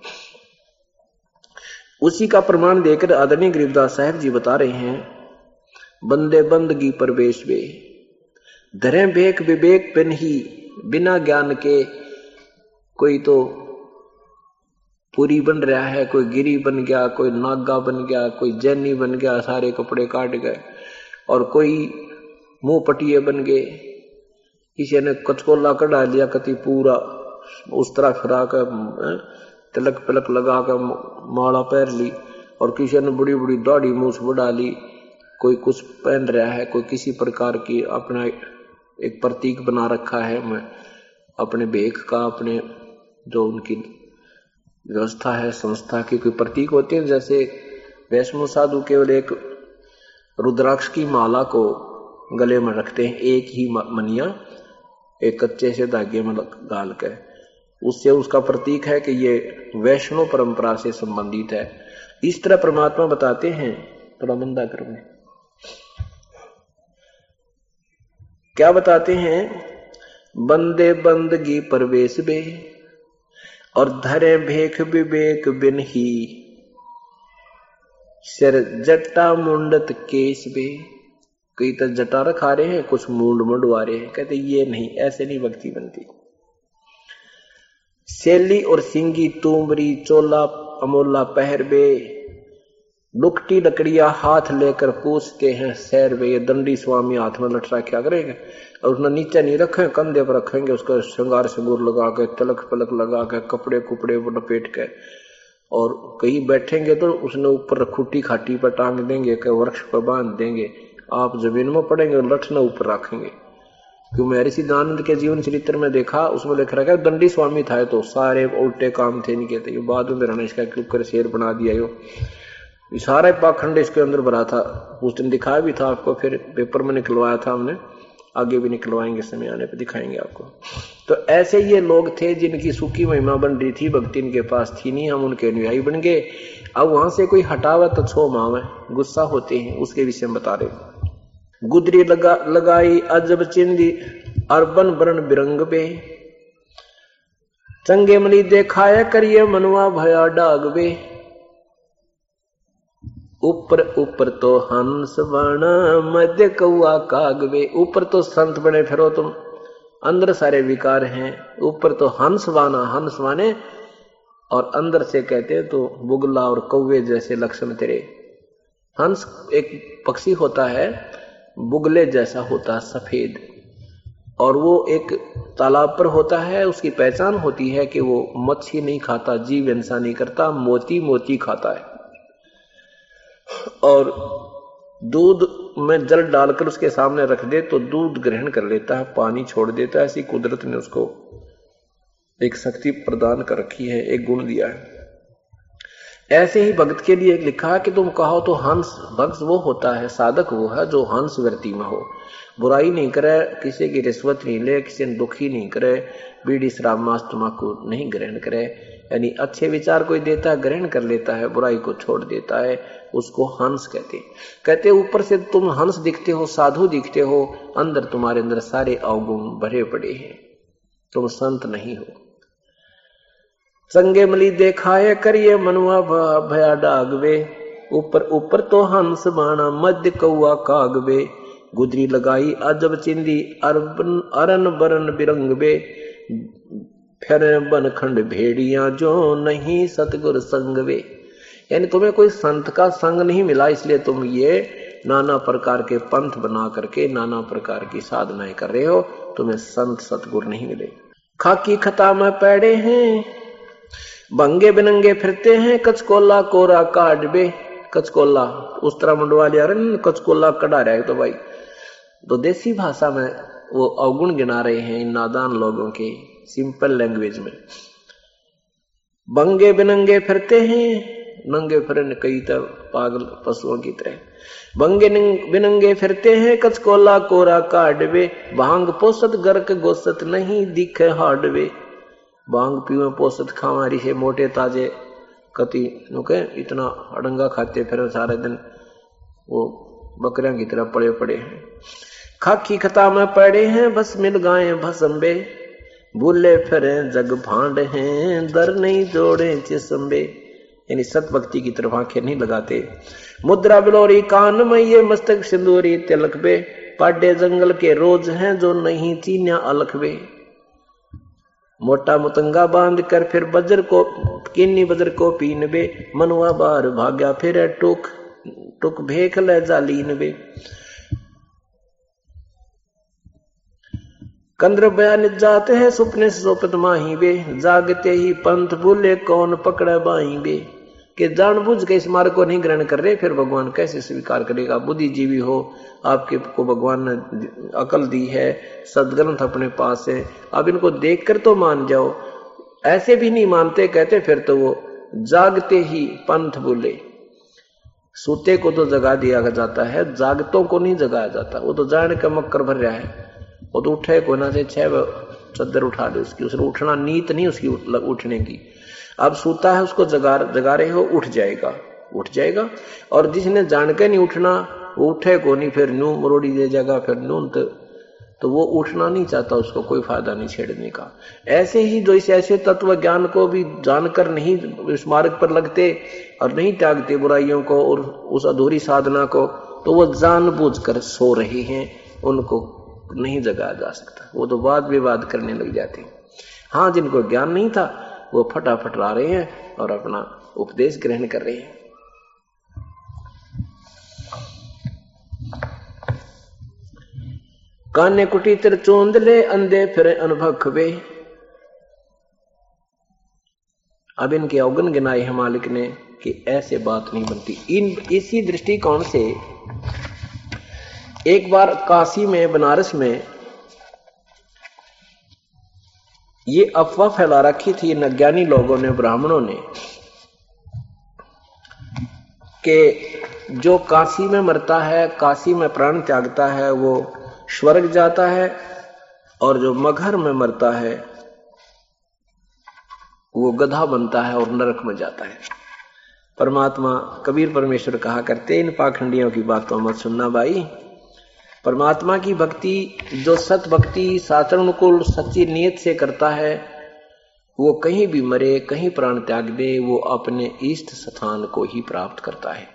उसी का प्रमाण देकर आदरणीय गरीबदास साहब जी बता रहे हैं, बंदे बंदगी प्रवेश वे, धरे भेक विवेक पिन ही, बिना ज्ञान के कोई तो पुरी बन रहा है, कोई गिरी बन गया, कोई नागा बन गया, कोई जैनी बन गया, सारे कपड़े काट गए, और कोई मुंह पटिए बन गए, किसी ने कचकोला कढ़ा लिया, कति पूरा उस तरह फिरा कर तिलक पिलक लगा कर माला पहन ली, और किसी ने बड़ी बड़ी दाढ़ी मूछ बढ़ा ली, कोई कुछ पहन रहा है, कोई किसी प्रकार की अपना एक प्रतीक बना रखा है, मैं अपने भेख का, अपने जो उनकी व्यवस्था है संस्था की कोई प्रतीक होते हैं। जैसे वैष्णव साधु केवल एक रुद्राक्ष की माला को गले में रखते हैं, एक ही मनिया एक कच्चे से धागे में डाल कर, उससे उसका प्रतीक है कि ये वैष्णव परंपरा से संबंधित है। इस तरह परमात्मा बताते हैं, थोड़ा मंदा करो, क्या बताते हैं, बंदे बंदगी प्रवेश बे, और धरे भेख विवेक बिन ही, सिर जट्टा मुंडत केस बे। कई तो जटा रखा रहे हैं, कुछ मुंड मुंडवा रहे हैं, कहते ये नहीं, ऐसे नहीं भक्ति बनती। सेली और सिंगी तुमरी चोला अमोला पहर बे, लुकटी लकड़िया हाथ लेकर पूछते हैं सैर बे। ये दंडी स्वामी हाथ में लटरा क्या करेंगे, और उसने नीचे नहीं रखे, कंधे पर रखेंगे, उसका श्रृंगार सिंगूर लगा के, तिलक पलक लगा के, कपड़े कुपड़े लपेट के, और कहीं बैठेंगे तो उसने ऊपर खूटी खाटी पर टांग देंगे, वृक्ष पर बांध देंगे, आप जमीन में पड़ेंगे, लठना ऊपर रखेंगे। क्यों महर्षि दयानंद के जीवन चरित्र में देखा, उसमें लिख रखा है दंडी स्वामी था तो सारे उल्टे काम थे, नहीं कहते। बाद में रणेश का क्यों शेर बना दिया, यो सारा पाखंड इसके अंदर भरा था। उस दिन दिखाया भी था आपको, फिर पेपर में निकलवाया था हमने, आगे भी निकलवाएंगे, समय आने पर दिखाएंगे आपको। तो ऐसे ये लोग थे जिनकी सूखी महिमा बन रही थी, भक्ति इनके पास थी नहीं, हम उनके अनुयायी बन गए। अब वहां से कोई हटावा तो छो मावे, गुस्सा होते हैं, उसके विषय में बता रहे। गुदरी लगाई अजब चिंदी, अरबन बरन बिरंग पे, चंगे मनी देखाया करिए मनवा भया डाग बे। ऊपर ऊपर तो हंस बना मध्य कौआ काग बे। ऊपर तो संत बने फिरो तुम, अंदर सारे विकार हैं। ऊपर तो हंस वाने, और अंदर से कहते तो बुगला और कौवे जैसे लक्षण तेरे। हंस एक पक्षी होता है, बुगले जैसा होता है, सफेद, और वो एक तालाब पर होता है, उसकी पहचान होती है कि वो मच्छी नहीं खाता, जीव हिंसा नहीं करता, मोती मोती खाता है। और दूध में जल डालकर उसके सामने रख दे तो दूध ग्रहण कर लेता है, पानी छोड़ देता है। ऐसी कुदरत ने उसको एक शक्ति प्रदान कर रखी है, एक गुण दिया है। ऐसे ही भक्त के लिए लिखा है कि तुम कहो तो हंस, भक्त वो होता है, साधक वो है जो हंस वृत्ति में हो, बुराई नहीं करे, किसी की रिश्वत नहीं ले, किसी ने दुखी नहीं करे, बीड़ी शराब मांस तम्बाकू नहीं ग्रहण करे, यानी अच्छे विचार कोई देता है ग्रहण कर लेता है, बुराई को छोड़ देता है, उसको हंस कहते ऊपर से तुम हंस दिखते हो, साधु दिखते हो, अंदर तुम्हारे अंदर सारे अवगुण भरे पड़े हैं, तुम संत नहीं हो। संगे मली देखाए करिए मनुआ भया डागवे, ऊपर ऊपर तो हंस बाणा मध्य कौआ कागवे, गुदरी लगाई अजब चिंदी अरन बरन बिरंगवे, फिर बनखंड भेड़िया जो नहीं सतगुर संगवे। यानी तुम्हें कोई संत का संग नहीं मिला, इसलिए तुम ये नाना प्रकार के पंथ बना करके नाना प्रकार की साधनाएं कर रहे हो, तुम्हें संत सतगुर नहीं मिले। खाकी खता में पैड़े हैं, बंगे बिनंगे फिरते हैं, कचकोला कोरा काटबे। कचकोला उस तरह मंडवा लिया, कचकोला कड़ा रहा है तो भाई, तो देसी भाषा में वो अवगुण गिना रहे हैं इन नादान लोगों के, सिंपल लैंग्वेज में। बंगे बिनंगे फिरते हैं, नंगे फिरन कई तो पागल पशुओं की तरह, बंगे बिनंगे फिरते हैं, कचकोला कोरा काटबे, भांग पोसत गर्क गोसत नहीं दिखे हाडवे। भांग पीवे पोसत खावारी से मोटे ताजे कति नुके इतना अड़ंगा खाते फिर सारे दिन वो बकरियां की तरह पड़े पड़े हैं। खाकी खता में पड़े हैं, बस मिल गाए भसंबे, भूले फिरे जग भांड हैं, दर नहीं जोड़े चिसंबे। यानी सत भक्ति की तरफ आंखें नहीं लगाते। मुद्रा बिलोरी कान में ये मस्तक सिंदूरी तिलक बे, पाडे जंगल के रोज हैं जो नहीं चीन्या अलखबे। मोटा मुतंगा बांध कर फिर बजर को किन्नी बजर को पीनबे, मनुआ बार भाग्या फिर टुक टुक भेख ले जालीन बे। कंद्र बयान जाते हैं सुपने से सोपत माही बे, जागते ही पंथ भूले कौन पकड़े बाई बे। कि जानबूझ के इस मार्ग को नहीं ग्रहण कर रहे, फिर भगवान कैसे स्वीकार करेगा। बुद्धिजीवी हो, आपके को भगवान ने अकल दी है, सदग्रंथ अपने पास है, अब इनको देखकर तो मान जाओ। ऐसे भी नहीं मानते, कहते फिर तो वो जागते ही पंथ भूले। सूते को तो जगा दिया जाता है, जागतों को नहीं जगाया जाता। वो तो जान का मक्कर भर रहा है, वो तो उठे को ना से 6 चद्दर उठा दे उसकी, उसने उठना नीत नहीं उसकी उठने की। अब सूता है उसको जगा रहे हो, उठ जाएगा। और जिसने जान के नहीं उठना वो उठे को नहीं, फिर न्यू मरोड़ी दे जाएगा, फिर न्यू तो वो उठना नहीं चाहता, उसको कोई फायदा नहीं छेड़ने का। ऐसे ही जो इस ऐसे तत्व ज्ञान को भी जानकर नहीं इस मार्ग पर लगते और नहीं त्यागते बुराइयों को और उस अधूरी साधना को, तो वो जानबूझकर सो रहे हैं, उनको नहीं जगाया जा सकता। वो तो वाद विवाद करने लग जाते हैं। हाँ, जिनको ज्ञान नहीं था वो फटाफट ला रहे हैं और अपना उपदेश ग्रहण कर रहे हैं। काने कुटी तिर चोंद ले, अंधे फिर अनुभवे। अब इनके अवगुण गिनाए हैं मालिक ने कि ऐसे बात नहीं बनती। इसी दृष्टिकोण से एक बार काशी में, बनारस में ये अफवाह फैला रखी थी अज्ञानी लोगों ने, ब्राह्मणों ने, कि जो काशी में मरता है, काशी में प्राण त्यागता है, वो स्वर्ग जाता है, और जो मगहर में मरता है वो गधा बनता है और नरक में जाता है। परमात्मा कबीर परमेश्वर कहा करते, इन पाखंडियों की बातों मत सुनना भाई। परमात्मा की भक्ति जो सत भक्ति शास्त्रानुकूल सच्ची नियत से करता है, वो कहीं भी मरे, कहीं प्राण त्याग दे, वो अपने इष्ट स्थान को ही प्राप्त करता है।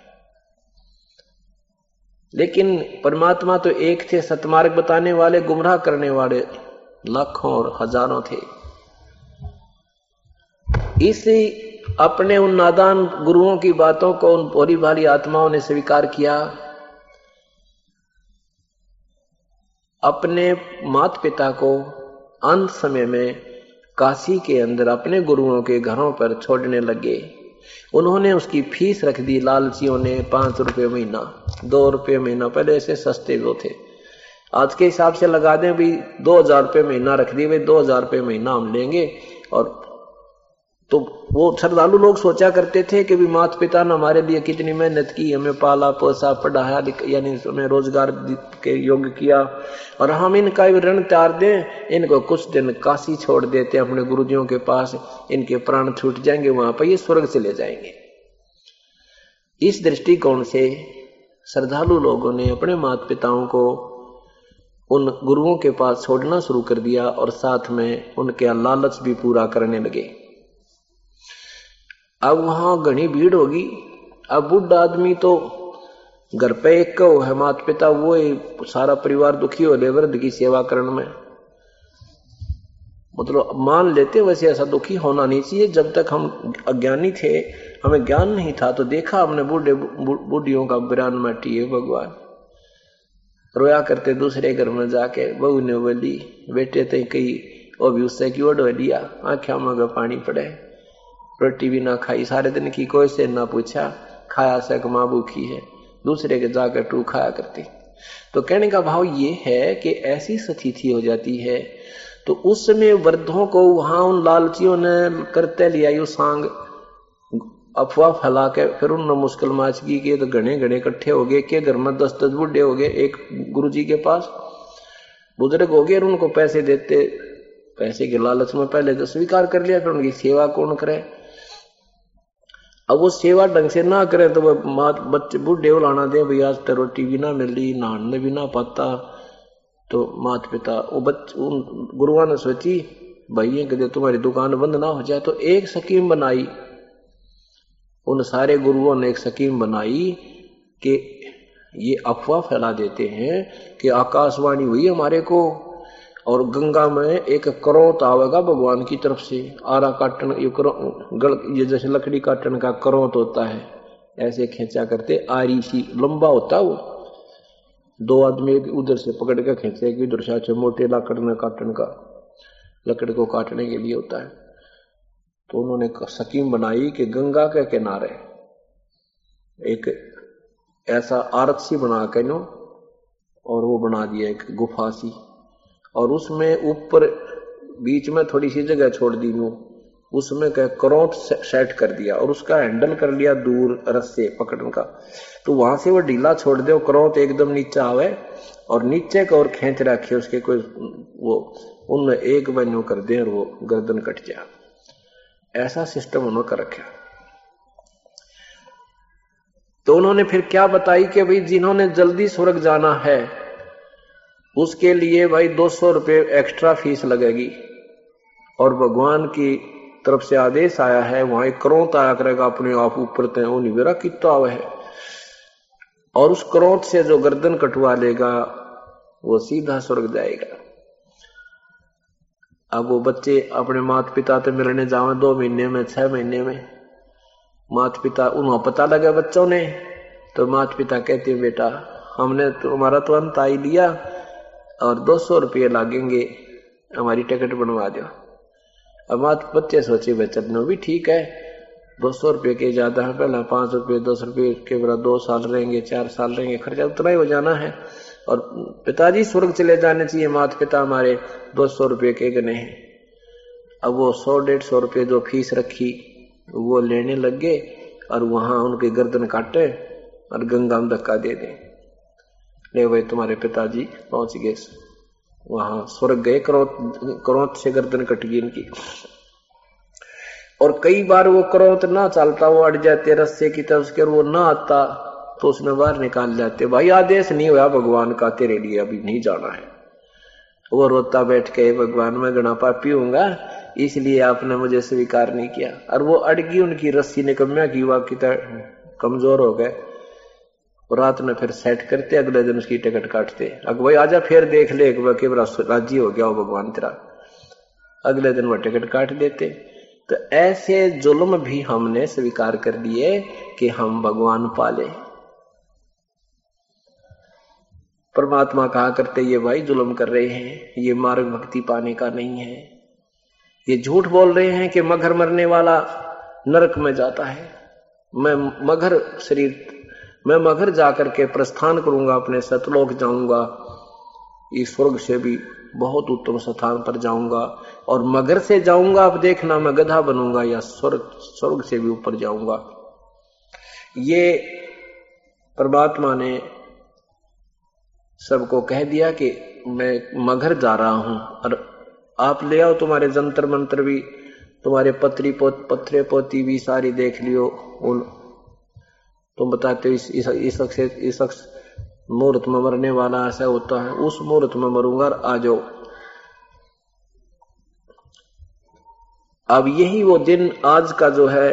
लेकिन परमात्मा तो एक थे, सतमार्ग बताने वाले, गुमराह करने वाले लाखों और हजारों थे। इसी अपने उन नादान गुरुओं की बातों को उन भोली भाली आत्माओं ने स्वीकार किया अपने माता पिता को अंत समय में काशी के अंदर अपने गुरुओं के घरों पर छोड़ने लगे। उन्होंने उसकी फीस रख दी लालचियों ने 5 रुपये महीना, 2 रुपये महीना, पहले ऐसे सस्ते वो थे। आज के हिसाब से लगा दें भी 2000 रुपये महीना रख दी, भाई 2000 रुपये महीना हम लेंगे। और तो वो श्रद्धालु लोग सोचा करते थे कि भी माता पिता ने हमारे लिए कितनी मेहनत की, हमें पाला पोसा पढ़ाया, यानी हमें रोजगार के योग्य किया, और हम इनका ऋण त्यार दें, इनको कुछ दिन काशी छोड़ देते अपने गुरुजियों के पास, इनके प्राण छूट जाएंगे, वहां पर ये स्वर्ग चले जाएंगे। इस दृष्टिकोण से श्रद्धालु लोगों ने अपने माता पिताओं को उन गुरुओं के पास छोड़ना शुरू कर दिया और साथ में उनके लालच भी पूरा करने लगे। अब वहां घनी भीड़ होगी। अब बुढ़ा आदमी तो घर पे एक को है माता पिता, वो सारा परिवार दुखी हो ले वृद्ध की सेवा करने में। मतलब मान लेते वैसे ऐसा दुखी होना नहीं चाहिए। जब तक हम अज्ञानी थे, हमें ज्ञान नहीं था, तो देखा हमने बूढ़ियों का बिरान माटी है भगवान रोया करते दूसरे घर में जाके। बहू ने बोली बेटे ते कही वो भी उससे की ओढ़ लिया, आंखें में पानी पड़े, रोटी भी ना खाई सारे दिन की, कोई से ना पूछा, खाया से माँ भूखी है, दूसरे के जाकर टू खाया करती। तो कहने का भाव ये है कि ऐसी स्थिति हो जाती है। तो उस समय वृद्धों को वहां उन लालचियों ने करते लिया यू सांग, अफवाह फैला के फिर उन मुश्किल माचगी के तो घने घने इकट्ठे हो गए के घर में 10-10 बुढ़े हो गए एक गुरुजी के पास, बुजुर्ग हो गए, और उनको पैसे देते, पैसे के लालच में पहले तो स्वीकार कर लिया, फिर उनकी सेवा कौन करे। अब वो सेवा ढंग से ना करे तो वो बच्चे बूढ़े उलाना दे, भाई आज तो रोटी भी ना मिल रही, नहाने भी ना पाता। तो माता पिता वो उन गुरुओं ने सोची भाई कि तुम्हारी दुकान बंद ना हो जाए, तो एक स्कीम बनाई। उन सारे गुरुओं ने एक स्कीम बनाई कि ये अफवाह फैला देते हैं कि आकाशवाणी हुई हमारे को, और गंगा में एक करोत आवेगा भगवान की तरफ से, आरा काटन ये जैसे लकड़ी काटन का करोत होता है, ऐसे खींचा करते, आरी सी लंबा होता वो, 2 आदमी उधर से पकड़ के खींचे कि उधर से मोटे लकड़ में काटन का, लकड़ को काटने के लिए होता है। तो उन्होंने स्कीम बनाई कि गंगा के किनारे एक ऐसा आरत सी बना के नो, और वो बना दिया एक गुफा सी, और उसमें ऊपर बीच में थोड़ी सी जगह छोड़ दी हूँ, उसमें क्या करोत सेट कर दिया, और उसका हैंडल कर लिया दूर रस्से पकड़ने का। तो वहां से वो ढीला छोड़ दे, करोत एकदम नीचे आवे, और नीचे का और खींच रखे उसके कोई वो उनमें एक बनो कर दे, और वो गर्दन कट जाए। ऐसा सिस्टम उन्होंने कर रखा। तो उन्होंने फिर क्या बताई कि भाई जिन्होंने जल्दी स्वर्ग जाना है उसके लिए भाई 200 रुपये एक्स्ट्रा फीस लगेगी, और भगवान की तरफ से आदेश आया है, वहां एक करोत आया करेगा अपने आप ऊपर तय, वो नहीं मेरा कितना आवे है, और उस करोत से जो गर्दन कटवा लेगा वो सीधा स्वर्ग जाएगा। अब वो बच्चे अपने माता पिता से मिलने जावे 2 महीने में, 6 महीने में, माता पिता उन्हें पता लगा बच्चों ने, तो माता पिता कहते हैं बेटा हमने तुम्हारा तो अंत आई लिया, और 200 रुपये लागेंगे, हमारी टिकट बनवा दो। अब बच्चे सोचे बच्चों भी ठीक है, 200 रुपये के ज्यादा है, पहला 5 रुपये 10 रुपये के बड़ा 2 साल रहेंगे, 4 साल रहेंगे, खर्चा उतना ही हो जाना है, और पिताजी स्वर्ग चले जाने चाहिए, माता पिता हमारे 200 रुपये के गने हैं। अब वो 100-150 रुपये जो फीस रखी वो लेने लग गए, और वहां उनके गर्दन काटे और गंगा में धक्का दे दें, ले भाई तुम्हारे पिताजी पहुंच गए, वहां स्वर्ग गए, करोत से गर्दन कट गई इनकी। और कई बार वो करोत ना चलता, वो अड़ जाते रस्से की तरफ से, वो ना आता तो उसने बाहर निकाल जाते, भाई आदेश नहीं हुआ भगवान का तेरे लिए अभी नहीं जाना है। वो रोता बैठ के भगवान मैं गणा पापी हूंगा, इसलिए आपने मुझे स्वीकार नहीं किया। और वो अड़गी उनकी रस्सी निकम्या की, हुआ की कमजोर हो गए, रात में फिर सेट करते, अगले दिन उसकी टिकट काटते, अगर भाई आजा फिर देख ले कि राजी हो गया हो भगवान तेरा, अगले दिन वो टिकट काट देते। तो ऐसे जुल्म भी हमने स्वीकार कर लिए कि हम भगवान पाले। परमात्मा कहा करते ये भाई जुल्म कर रहे हैं, ये मार्ग भक्ति पाने का नहीं है, ये झूठ बोल रहे हैं कि मगर मरने वाला नरक में जाता है। मैं मगर जाकर के प्रस्थान करूंगा, अपने सतलोक जाऊंगा, इस स्वर्ग से भी बहुत उत्तम स्थान पर जाऊंगा, और मगर से जाऊंगा, अब देखना मैं गधा बनूंगा या स्वर्ग से भी ऊपर जाऊंगा। ये परमात्मा ने सबको कह दिया कि मैं मगर जा रहा हूं, और आप ले आओ तुम्हारे जंतर मंत्र भी, तुम्हारे पत्रे पोती भी सारी देख लियो, तुम बताते हो इस शख्स मुहूर्त में मरने वाला, ऐसा होता है, उस मुहूर्त में मरूंगा, आ जाओ। अब यही वो दिन आज का जो है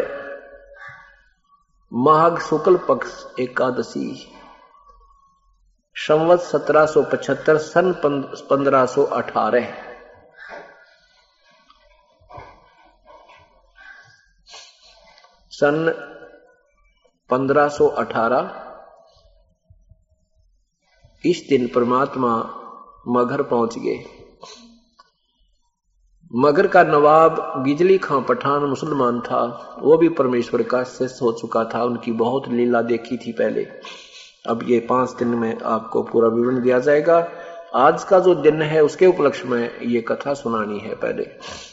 माघ शुक्ल पक्ष एकादशी, संवत 1775 सन 1518, सन 1518 इस दिन परमात्मा मगर पहुंच गए। मगर का नवाब बिजली खां पठान मुसलमान था, वो भी परमेश्वर का शिष्य हो चुका था, उनकी बहुत लीला देखी थी पहले। अब ये 5 दिन में आपको पूरा विवरण दिया जाएगा। आज का जो दिन है उसके उपलक्ष्य में ये कथा सुनानी है। पहले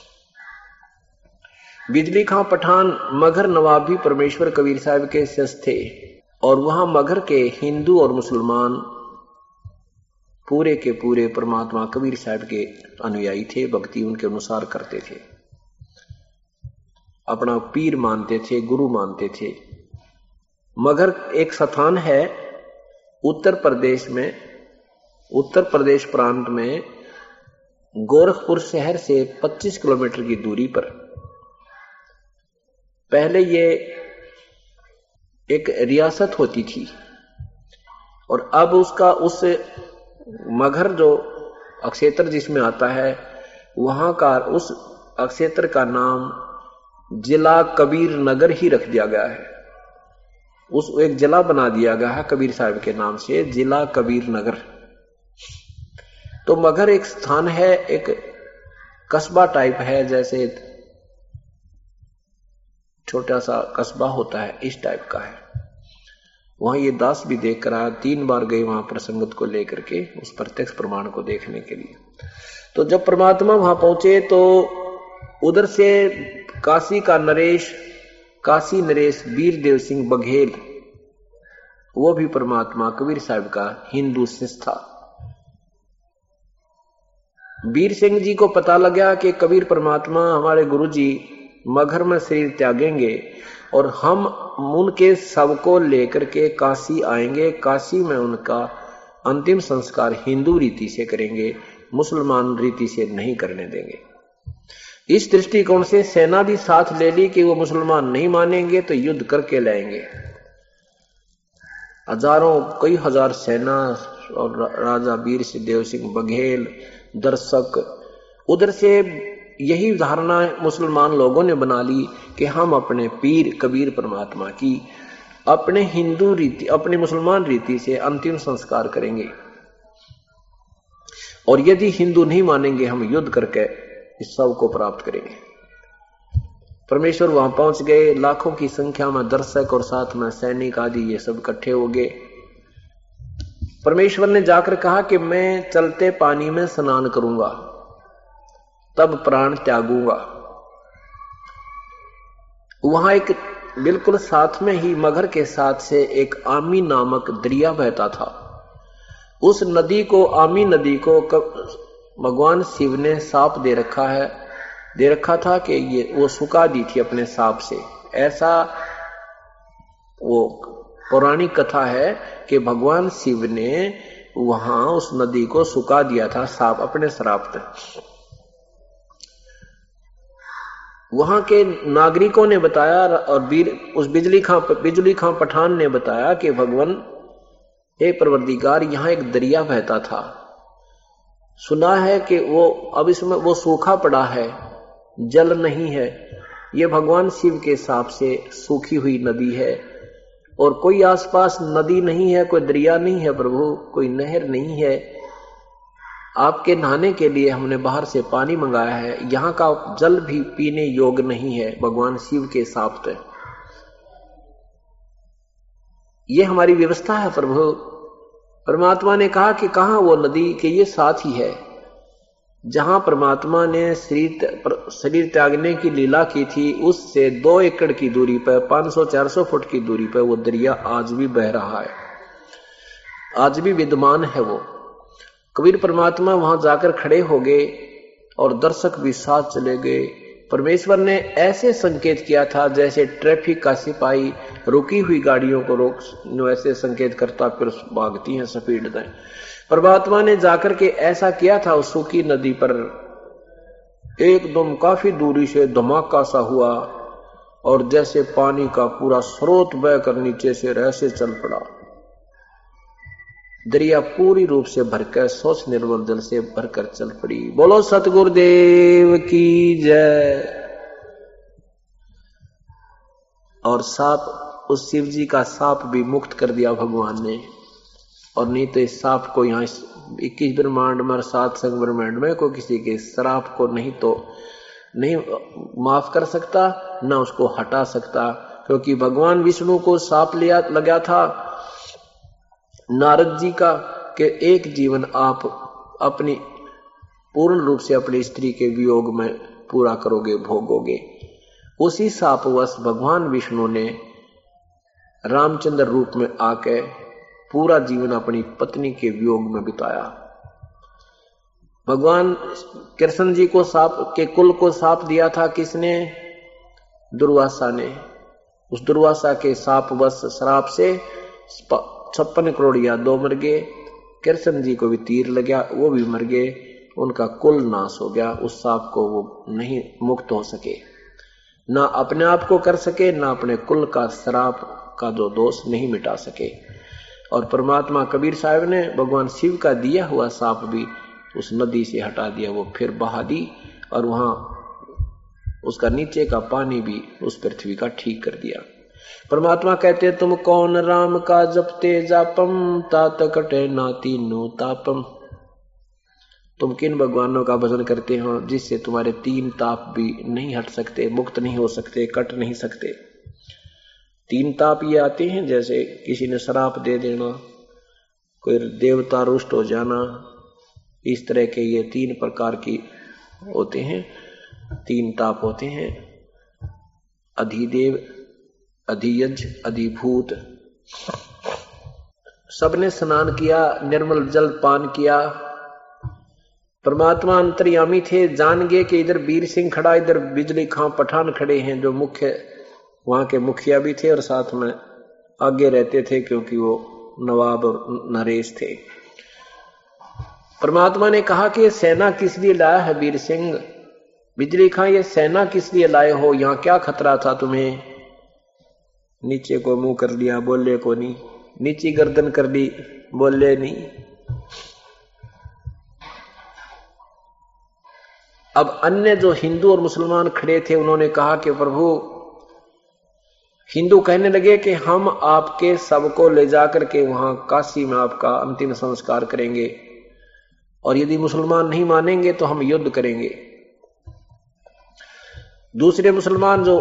बिजली खां पठान मगर नवाब भी परमेश्वर कबीर साहब के शिष्य थे, और वहां मगर के हिंदू और मुसलमान पूरे के पूरे परमात्मा कबीर साहब के अनुयायी थे, भक्ति उनके अनुसार करते थे, अपना पीर मानते थे, गुरु मानते थे। मगर एक स्थान है उत्तर प्रदेश में, उत्तर प्रदेश प्रांत में गोरखपुर शहर से 25 किलोमीटर की दूरी पर। पहले ये एक रियासत होती थी, और अब उसका उस मगर जो अक्षेत्र जिसमें आता है, वहां का उस अक्षेत्र का नाम जिला कबीर नगर ही रख दिया गया है। उस एक जिला बना दिया गया है कबीर साहब के नाम से, जिला कबीर नगर। तो मगर एक स्थान है, एक कस्बा टाइप है, जैसे छोटा सा कस्बा होता है, इस टाइप का है। वहां ये दास भी देख कर आया, 3 बार गए वहां प्रसंगत को लेकर के, उस प्रत्यक्ष प्रमाण को देखने के लिए। तो जब परमात्मा वहां पहुंचे तो उधर से काशी का नरेश, काशी नरेश वीरदेव सिंह बघेल, वो भी परमात्मा कबीर साहब का हिंदू शिष्य था। वीर सिंह जी को पता लगा कि कबीर परमात्मा हमारे गुरु जी मगर में शरीर त्यागेंगे, और हम उनके शव को लेकर के काशी आएंगे, काशी में उनका अंतिम संस्कार हिंदू रीति से करेंगे, मुसलमान रीति से नहीं करने देंगे। इस दृष्टिकोण से सेना भी साथ ले ली कि वो मुसलमान नहीं मानेंगे तो युद्ध करके लाएंगे। हजारों कई हजार सेना और राजा वीर देव सिंह बघेल, दर्शक, उधर से यही धारणा मुसलमान लोगों ने बना ली कि हम अपने पीर कबीर परमात्मा की अपने हिंदू रीति, अपने मुसलमान रीति से अंतिम संस्कार करेंगे, और यदि हिंदू नहीं मानेंगे हम युद्ध करके इस सब को प्राप्त करेंगे। परमेश्वर वहां पहुंच गए, लाखों की संख्या में दर्शक और साथ में सैनिक आदि ये सब इकट्ठे हो गए। परमेश्वर ने जाकर कहा कि मैं चलते पानी में स्नान करूंगा, तब प्राण त्यागूंगा। वहां एक बिल्कुल साथ में ही मगर के साथ से एक आमी नामक दरिया बहता था। उस नदी को, आमी नदी को भगवान शिव ने साप दे रखा था कि ये वो सुखा दी थी अपने साप से। ऐसा वो पौराणिक कथा है कि भगवान शिव ने वहां उस नदी को सुखा दिया था साप अपने श्राप से। वहां के नागरिकों ने बताया, और उस बिजली खां पठान ने बताया कि भगवान हे परवरदिगार, यहां एक दरिया बहता था, सुना है कि वो अब इसमें वो सूखा पड़ा है, जल नहीं है, ये भगवान शिव के शाप से सूखी हुई नदी है, और कोई आसपास नदी नहीं है, कोई दरिया नहीं है प्रभु, कोई नहर नहीं है। आपके नहाने के लिए हमने बाहर से पानी मंगाया है, यहाँ का जल भी पीने योग्य नहीं है भगवान शिव के शाप पे। ये हमारी व्यवस्था है प्रभु। परमात्मा ने कहा कि कहाँ वो नदी, कि ये साथ ही है। जहां परमात्मा ने शरीर त्यागने की लीला की थी, उससे 2 एकड़ की दूरी पर, 500-400 फुट की दूरी पर वो दरिया आज भी बह रहा है, आज भी विद्यमान है वो। कबीर परमात्मा वहां जाकर खड़े हो गए और दर्शक भी साथ चले गए। परमेश्वर ने ऐसे संकेत किया था जैसे ट्रैफिक का सिपाही रुकी हुई गाड़ियों को रोक ऐसे संकेत करता फिर भागती हैं स्पीड में। परमात्मा ने जाकर के ऐसा किया था उस सूखी नदी पर। एकदम काफी दूरी से धमाका सा हुआ और जैसे पानी का पूरा स्रोत बहकर नीचे से ऐसे चल पड़ा। दरिया पूरी रूप से भरकर स्वच्छ निर्मल जल से भरकर चल पड़ी। बोलो सतगुरुदेव की जय। और सांप, उस शिव जी का सांप भी मुक्त कर दिया भगवान ने। और नहीं तो इस सांप को यहाँ 21 ब्रह्मांड में, 7 संग ब्रह्मांड में कोई किसी के श्राप को नहीं माफ कर सकता, ना उसको हटा सकता। क्योंकि भगवान विष्णु को सांप लगा था नारद जी का कि एक जीवन आप अपनी पूर्ण रूप से अपनी स्त्री के वियोग में पूरा करोगे, भोगोगे। उसी शापवश भगवान विष्णु ने रामचंद्र रूप में आके पूरा जीवन अपनी पत्नी के वियोग में बिताया। भगवान कृष्ण जी को साप के कुल को साप दिया था किसने? दुर्वासा ने। उस दुर्वासा के शापवश श्राप से 56 करोड़ यादव मर गए। कृष्ण जी को भी तीर लगा, वो भी मर गए, उनका कुल नाश हो गया। उस सांप को वो नहीं मुक्त हो सके, ना अपने आप को कर सके, ना अपने कुल का श्राप का जो दोष नहीं मिटा सके। और परमात्मा कबीर साहब ने भगवान शिव का दिया हुआ सांप भी उस नदी से हटा दिया, वो फिर बहा दी और वहां उसका नीचे का पानी भी उस पृथ्वी का ठीक कर दिया। परमात्मा कहते तुम कौन राम का जपते जापम, तात कटे नाती नो तापम। तुम किन भगवानों का भजन करते हो जिससे तुम्हारे 3 ताप भी नहीं हट सकते, मुक्त नहीं हो सकते, कट नहीं सकते। 3 ताप ये आते हैं, जैसे किसी ने श्राप दे देना, कोई देवता रुष्ट हो जाना, इस तरह के ये 3 प्रकार की होते हैं, 3 ताप होते हैं। अधिदेव, अधियज, अधिभूत। सबने स्नान किया, निर्मल जल पान किया। परमात्मा अंतर्यामी थे, जान गए कि इधर वीर सिंह खड़ा, इधर बिजली खां पठान खड़े हैं, जो मुख्य वहां के मुखिया भी थे और साथ में आगे रहते थे क्योंकि वो नवाब और नरेश थे। परमात्मा ने कहा कि ये सेना किस लिए लाया है वीर सिंह? बिजली खां, ये सेना किस लिए लाए हो? यहां क्या खतरा था तुम्हें? नीचे को मुंह कर लिया, बोले को नहीं। नीची गर्दन कर ली, बोले नहीं। अब अन्य जो हिंदू और मुसलमान खड़े थे उन्होंने कहा कि प्रभु, हिंदू कहने लगे कि हम आपके शव को ले जाकर के वहां काशी में आपका अंतिम संस्कार करेंगे, और यदि मुसलमान नहीं मानेंगे तो हम युद्ध करेंगे। दूसरे मुसलमान जो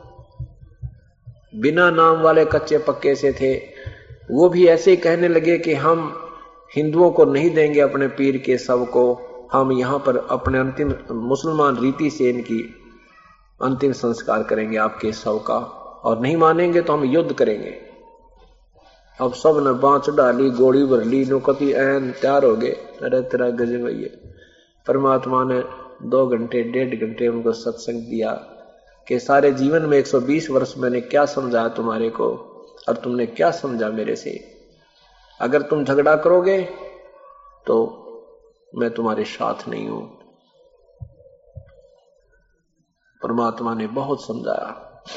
बिना नाम वाले कच्चे पक्के से थे, वो भी ऐसे ही कहने लगे कि हम हिंदुओं को नहीं देंगे अपने पीर के शव को, हम यहां पर अपने अंतिम मुसलमान रीति से इनकी अंतिम संस्कार करेंगे आपके शव का, और नहीं मानेंगे तो हम युद्ध करेंगे। अब सब ने बांच डाली, गोली भर ली, नौकती ऐन तैयार हो गए। अरे तेरा गजब है ये। परमात्मा ने 2 घंटे 1.5 घंटे उनको सत्संग दिया कि सारे जीवन में 120 वर्ष मैंने क्या समझाया तुम्हारे को, और तुमने क्या समझा मेरे से। अगर तुम झगड़ा करोगे तो मैं तुम्हारे साथ नहीं हूं। परमात्मा ने बहुत समझाया।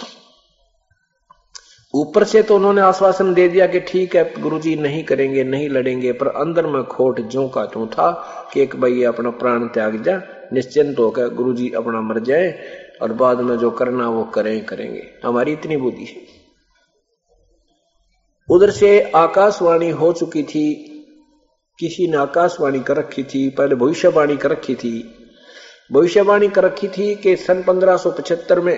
ऊपर से तो उन्होंने आश्वासन दे दिया कि ठीक है गुरुजी, नहीं करेंगे, नहीं लड़ेंगे, पर अंदर में खोट ज्यों का त्यों था कि एक भाई ये अपना प्राण त्याग जा, निश्चिंत होकर गुरुजी अपना मर जाए और बाद में जो करना वो करेंगे। हमारी इतनी बुद्धि है। उधर से आकाशवाणी हो चुकी थी, किसी ने आकाशवाणी कर रखी थी, पहले भविष्यवाणी कर रखी थी। भविष्यवाणी कर रखी थी कि सन 1575 में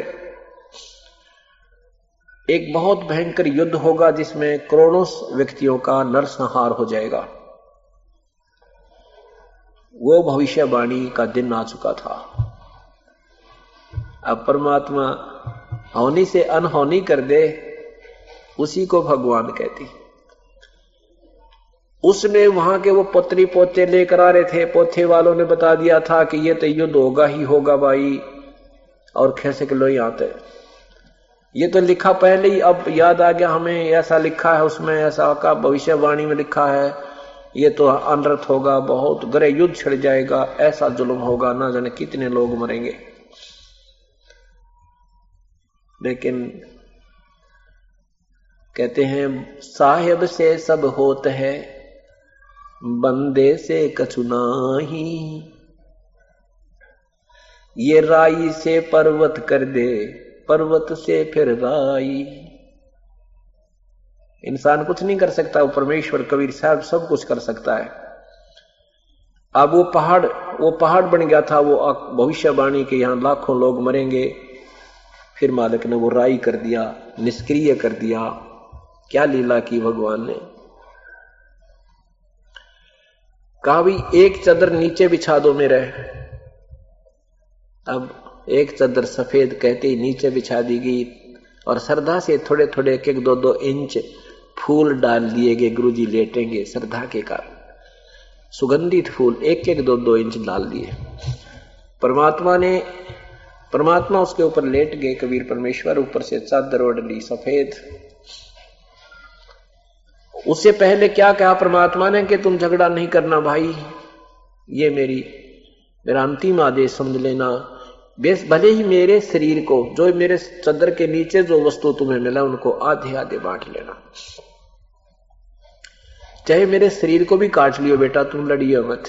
एक बहुत भयंकर युद्ध होगा जिसमें करोड़ों व्यक्तियों का नरसंहार हो जाएगा। वो भविष्यवाणी का दिन आ चुका था। अब परमात्मा होनी से अनहोनी कर दे, उसी को भगवान कहती। उसने वहां के वो पत्री पोते लेकर आ रहे थे, पोते वालों ने बता दिया था कि ये तो युद्ध होगा ही होगा भाई, और कैसे किलो ही आते। ये तो लिखा पहले ही, अब याद आ गया हमें, ऐसा लिखा है उसमें, ऐसा का भविष्यवाणी में लिखा है, ये तो अनर्थ होगा, बहुत गहरे युद्ध छिड़ जाएगा, ऐसा जुल्म होगा, ना जाने कितने लोग मरेंगे। लेकिन कहते हैं साहिब से सब होत है, बंदे से कछु नाही, ये राई से पर्वत कर दे, पर्वत से फिर राई। इंसान कुछ नहीं कर सकता, वो परमेश्वर कबीर साहब सब कुछ कर सकता है। अब वो पहाड़ बन गया था, वो भविष्यवाणी के यहां लाखों लोग मरेंगे, फिर मालिक ने वो राई कर दिया, निष्क्रिय कर दिया। क्या लीला की भगवान ने। कहा भी एक चादर नीचे बिछा दो मेरे। अब एक चादर सफेद कहते ही नीचे बिछा दी गई, और श्रद्धा से थोड़े थोड़े 1-2 इंच फूल डाल दिए गए। गुरुजी लेटेंगे श्रद्धा के कारण, सुगंधित फूल 1-2 इंच डाल दिए। परमात्मा उसके ऊपर लेट गए। कबीर परमेश्वर ऊपर से चादर ओढ़ ली सफेद। उससे पहले क्या कहा परमात्मा ने कि तुम झगड़ा नहीं करना भाई, ये मेरा अंतिम आदेश समझ लेना। बेस भले ही मेरे शरीर को, जो मेरे चादर के नीचे जो वस्तु तुम्हें मिला, उनको आधे आधे बांट लेना, चाहे मेरे शरीर को भी काट लियो बेटा, तुम लड़ियो मत।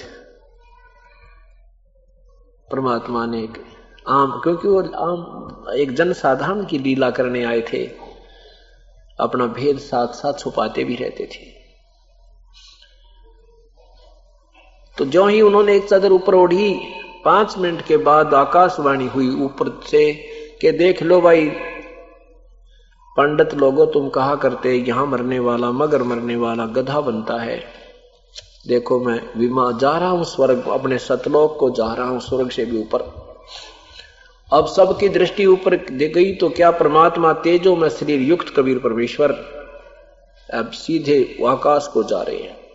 परमात्मा ने क्योंकि वो एक जनसाधारण की लीला करने आए थे, अपना भेद साथ साथ छुपाते भी रहते थे। तो जो ही उन्होंने एक चादर ऊपर ओढ़ी, 5 मिनट के बाद आकाशवाणी हुई ऊपर से कि देख लो भाई पंडित लोगों, तुम कहा करते यहां मरने वाला मगर मरने वाला गधा बनता है। देखो मैं विमान जा रहा हूं स्वर्ग, अपने सतलोक को जा रहा हूं, स्वर्ग से भी ऊपर। अब सबकी दृष्टि ऊपर दे गई, तो क्या परमात्मा तेजो में शरीर युक्त कबीर परमेश्वर अब सीधे आकाश को जा रहे हैं।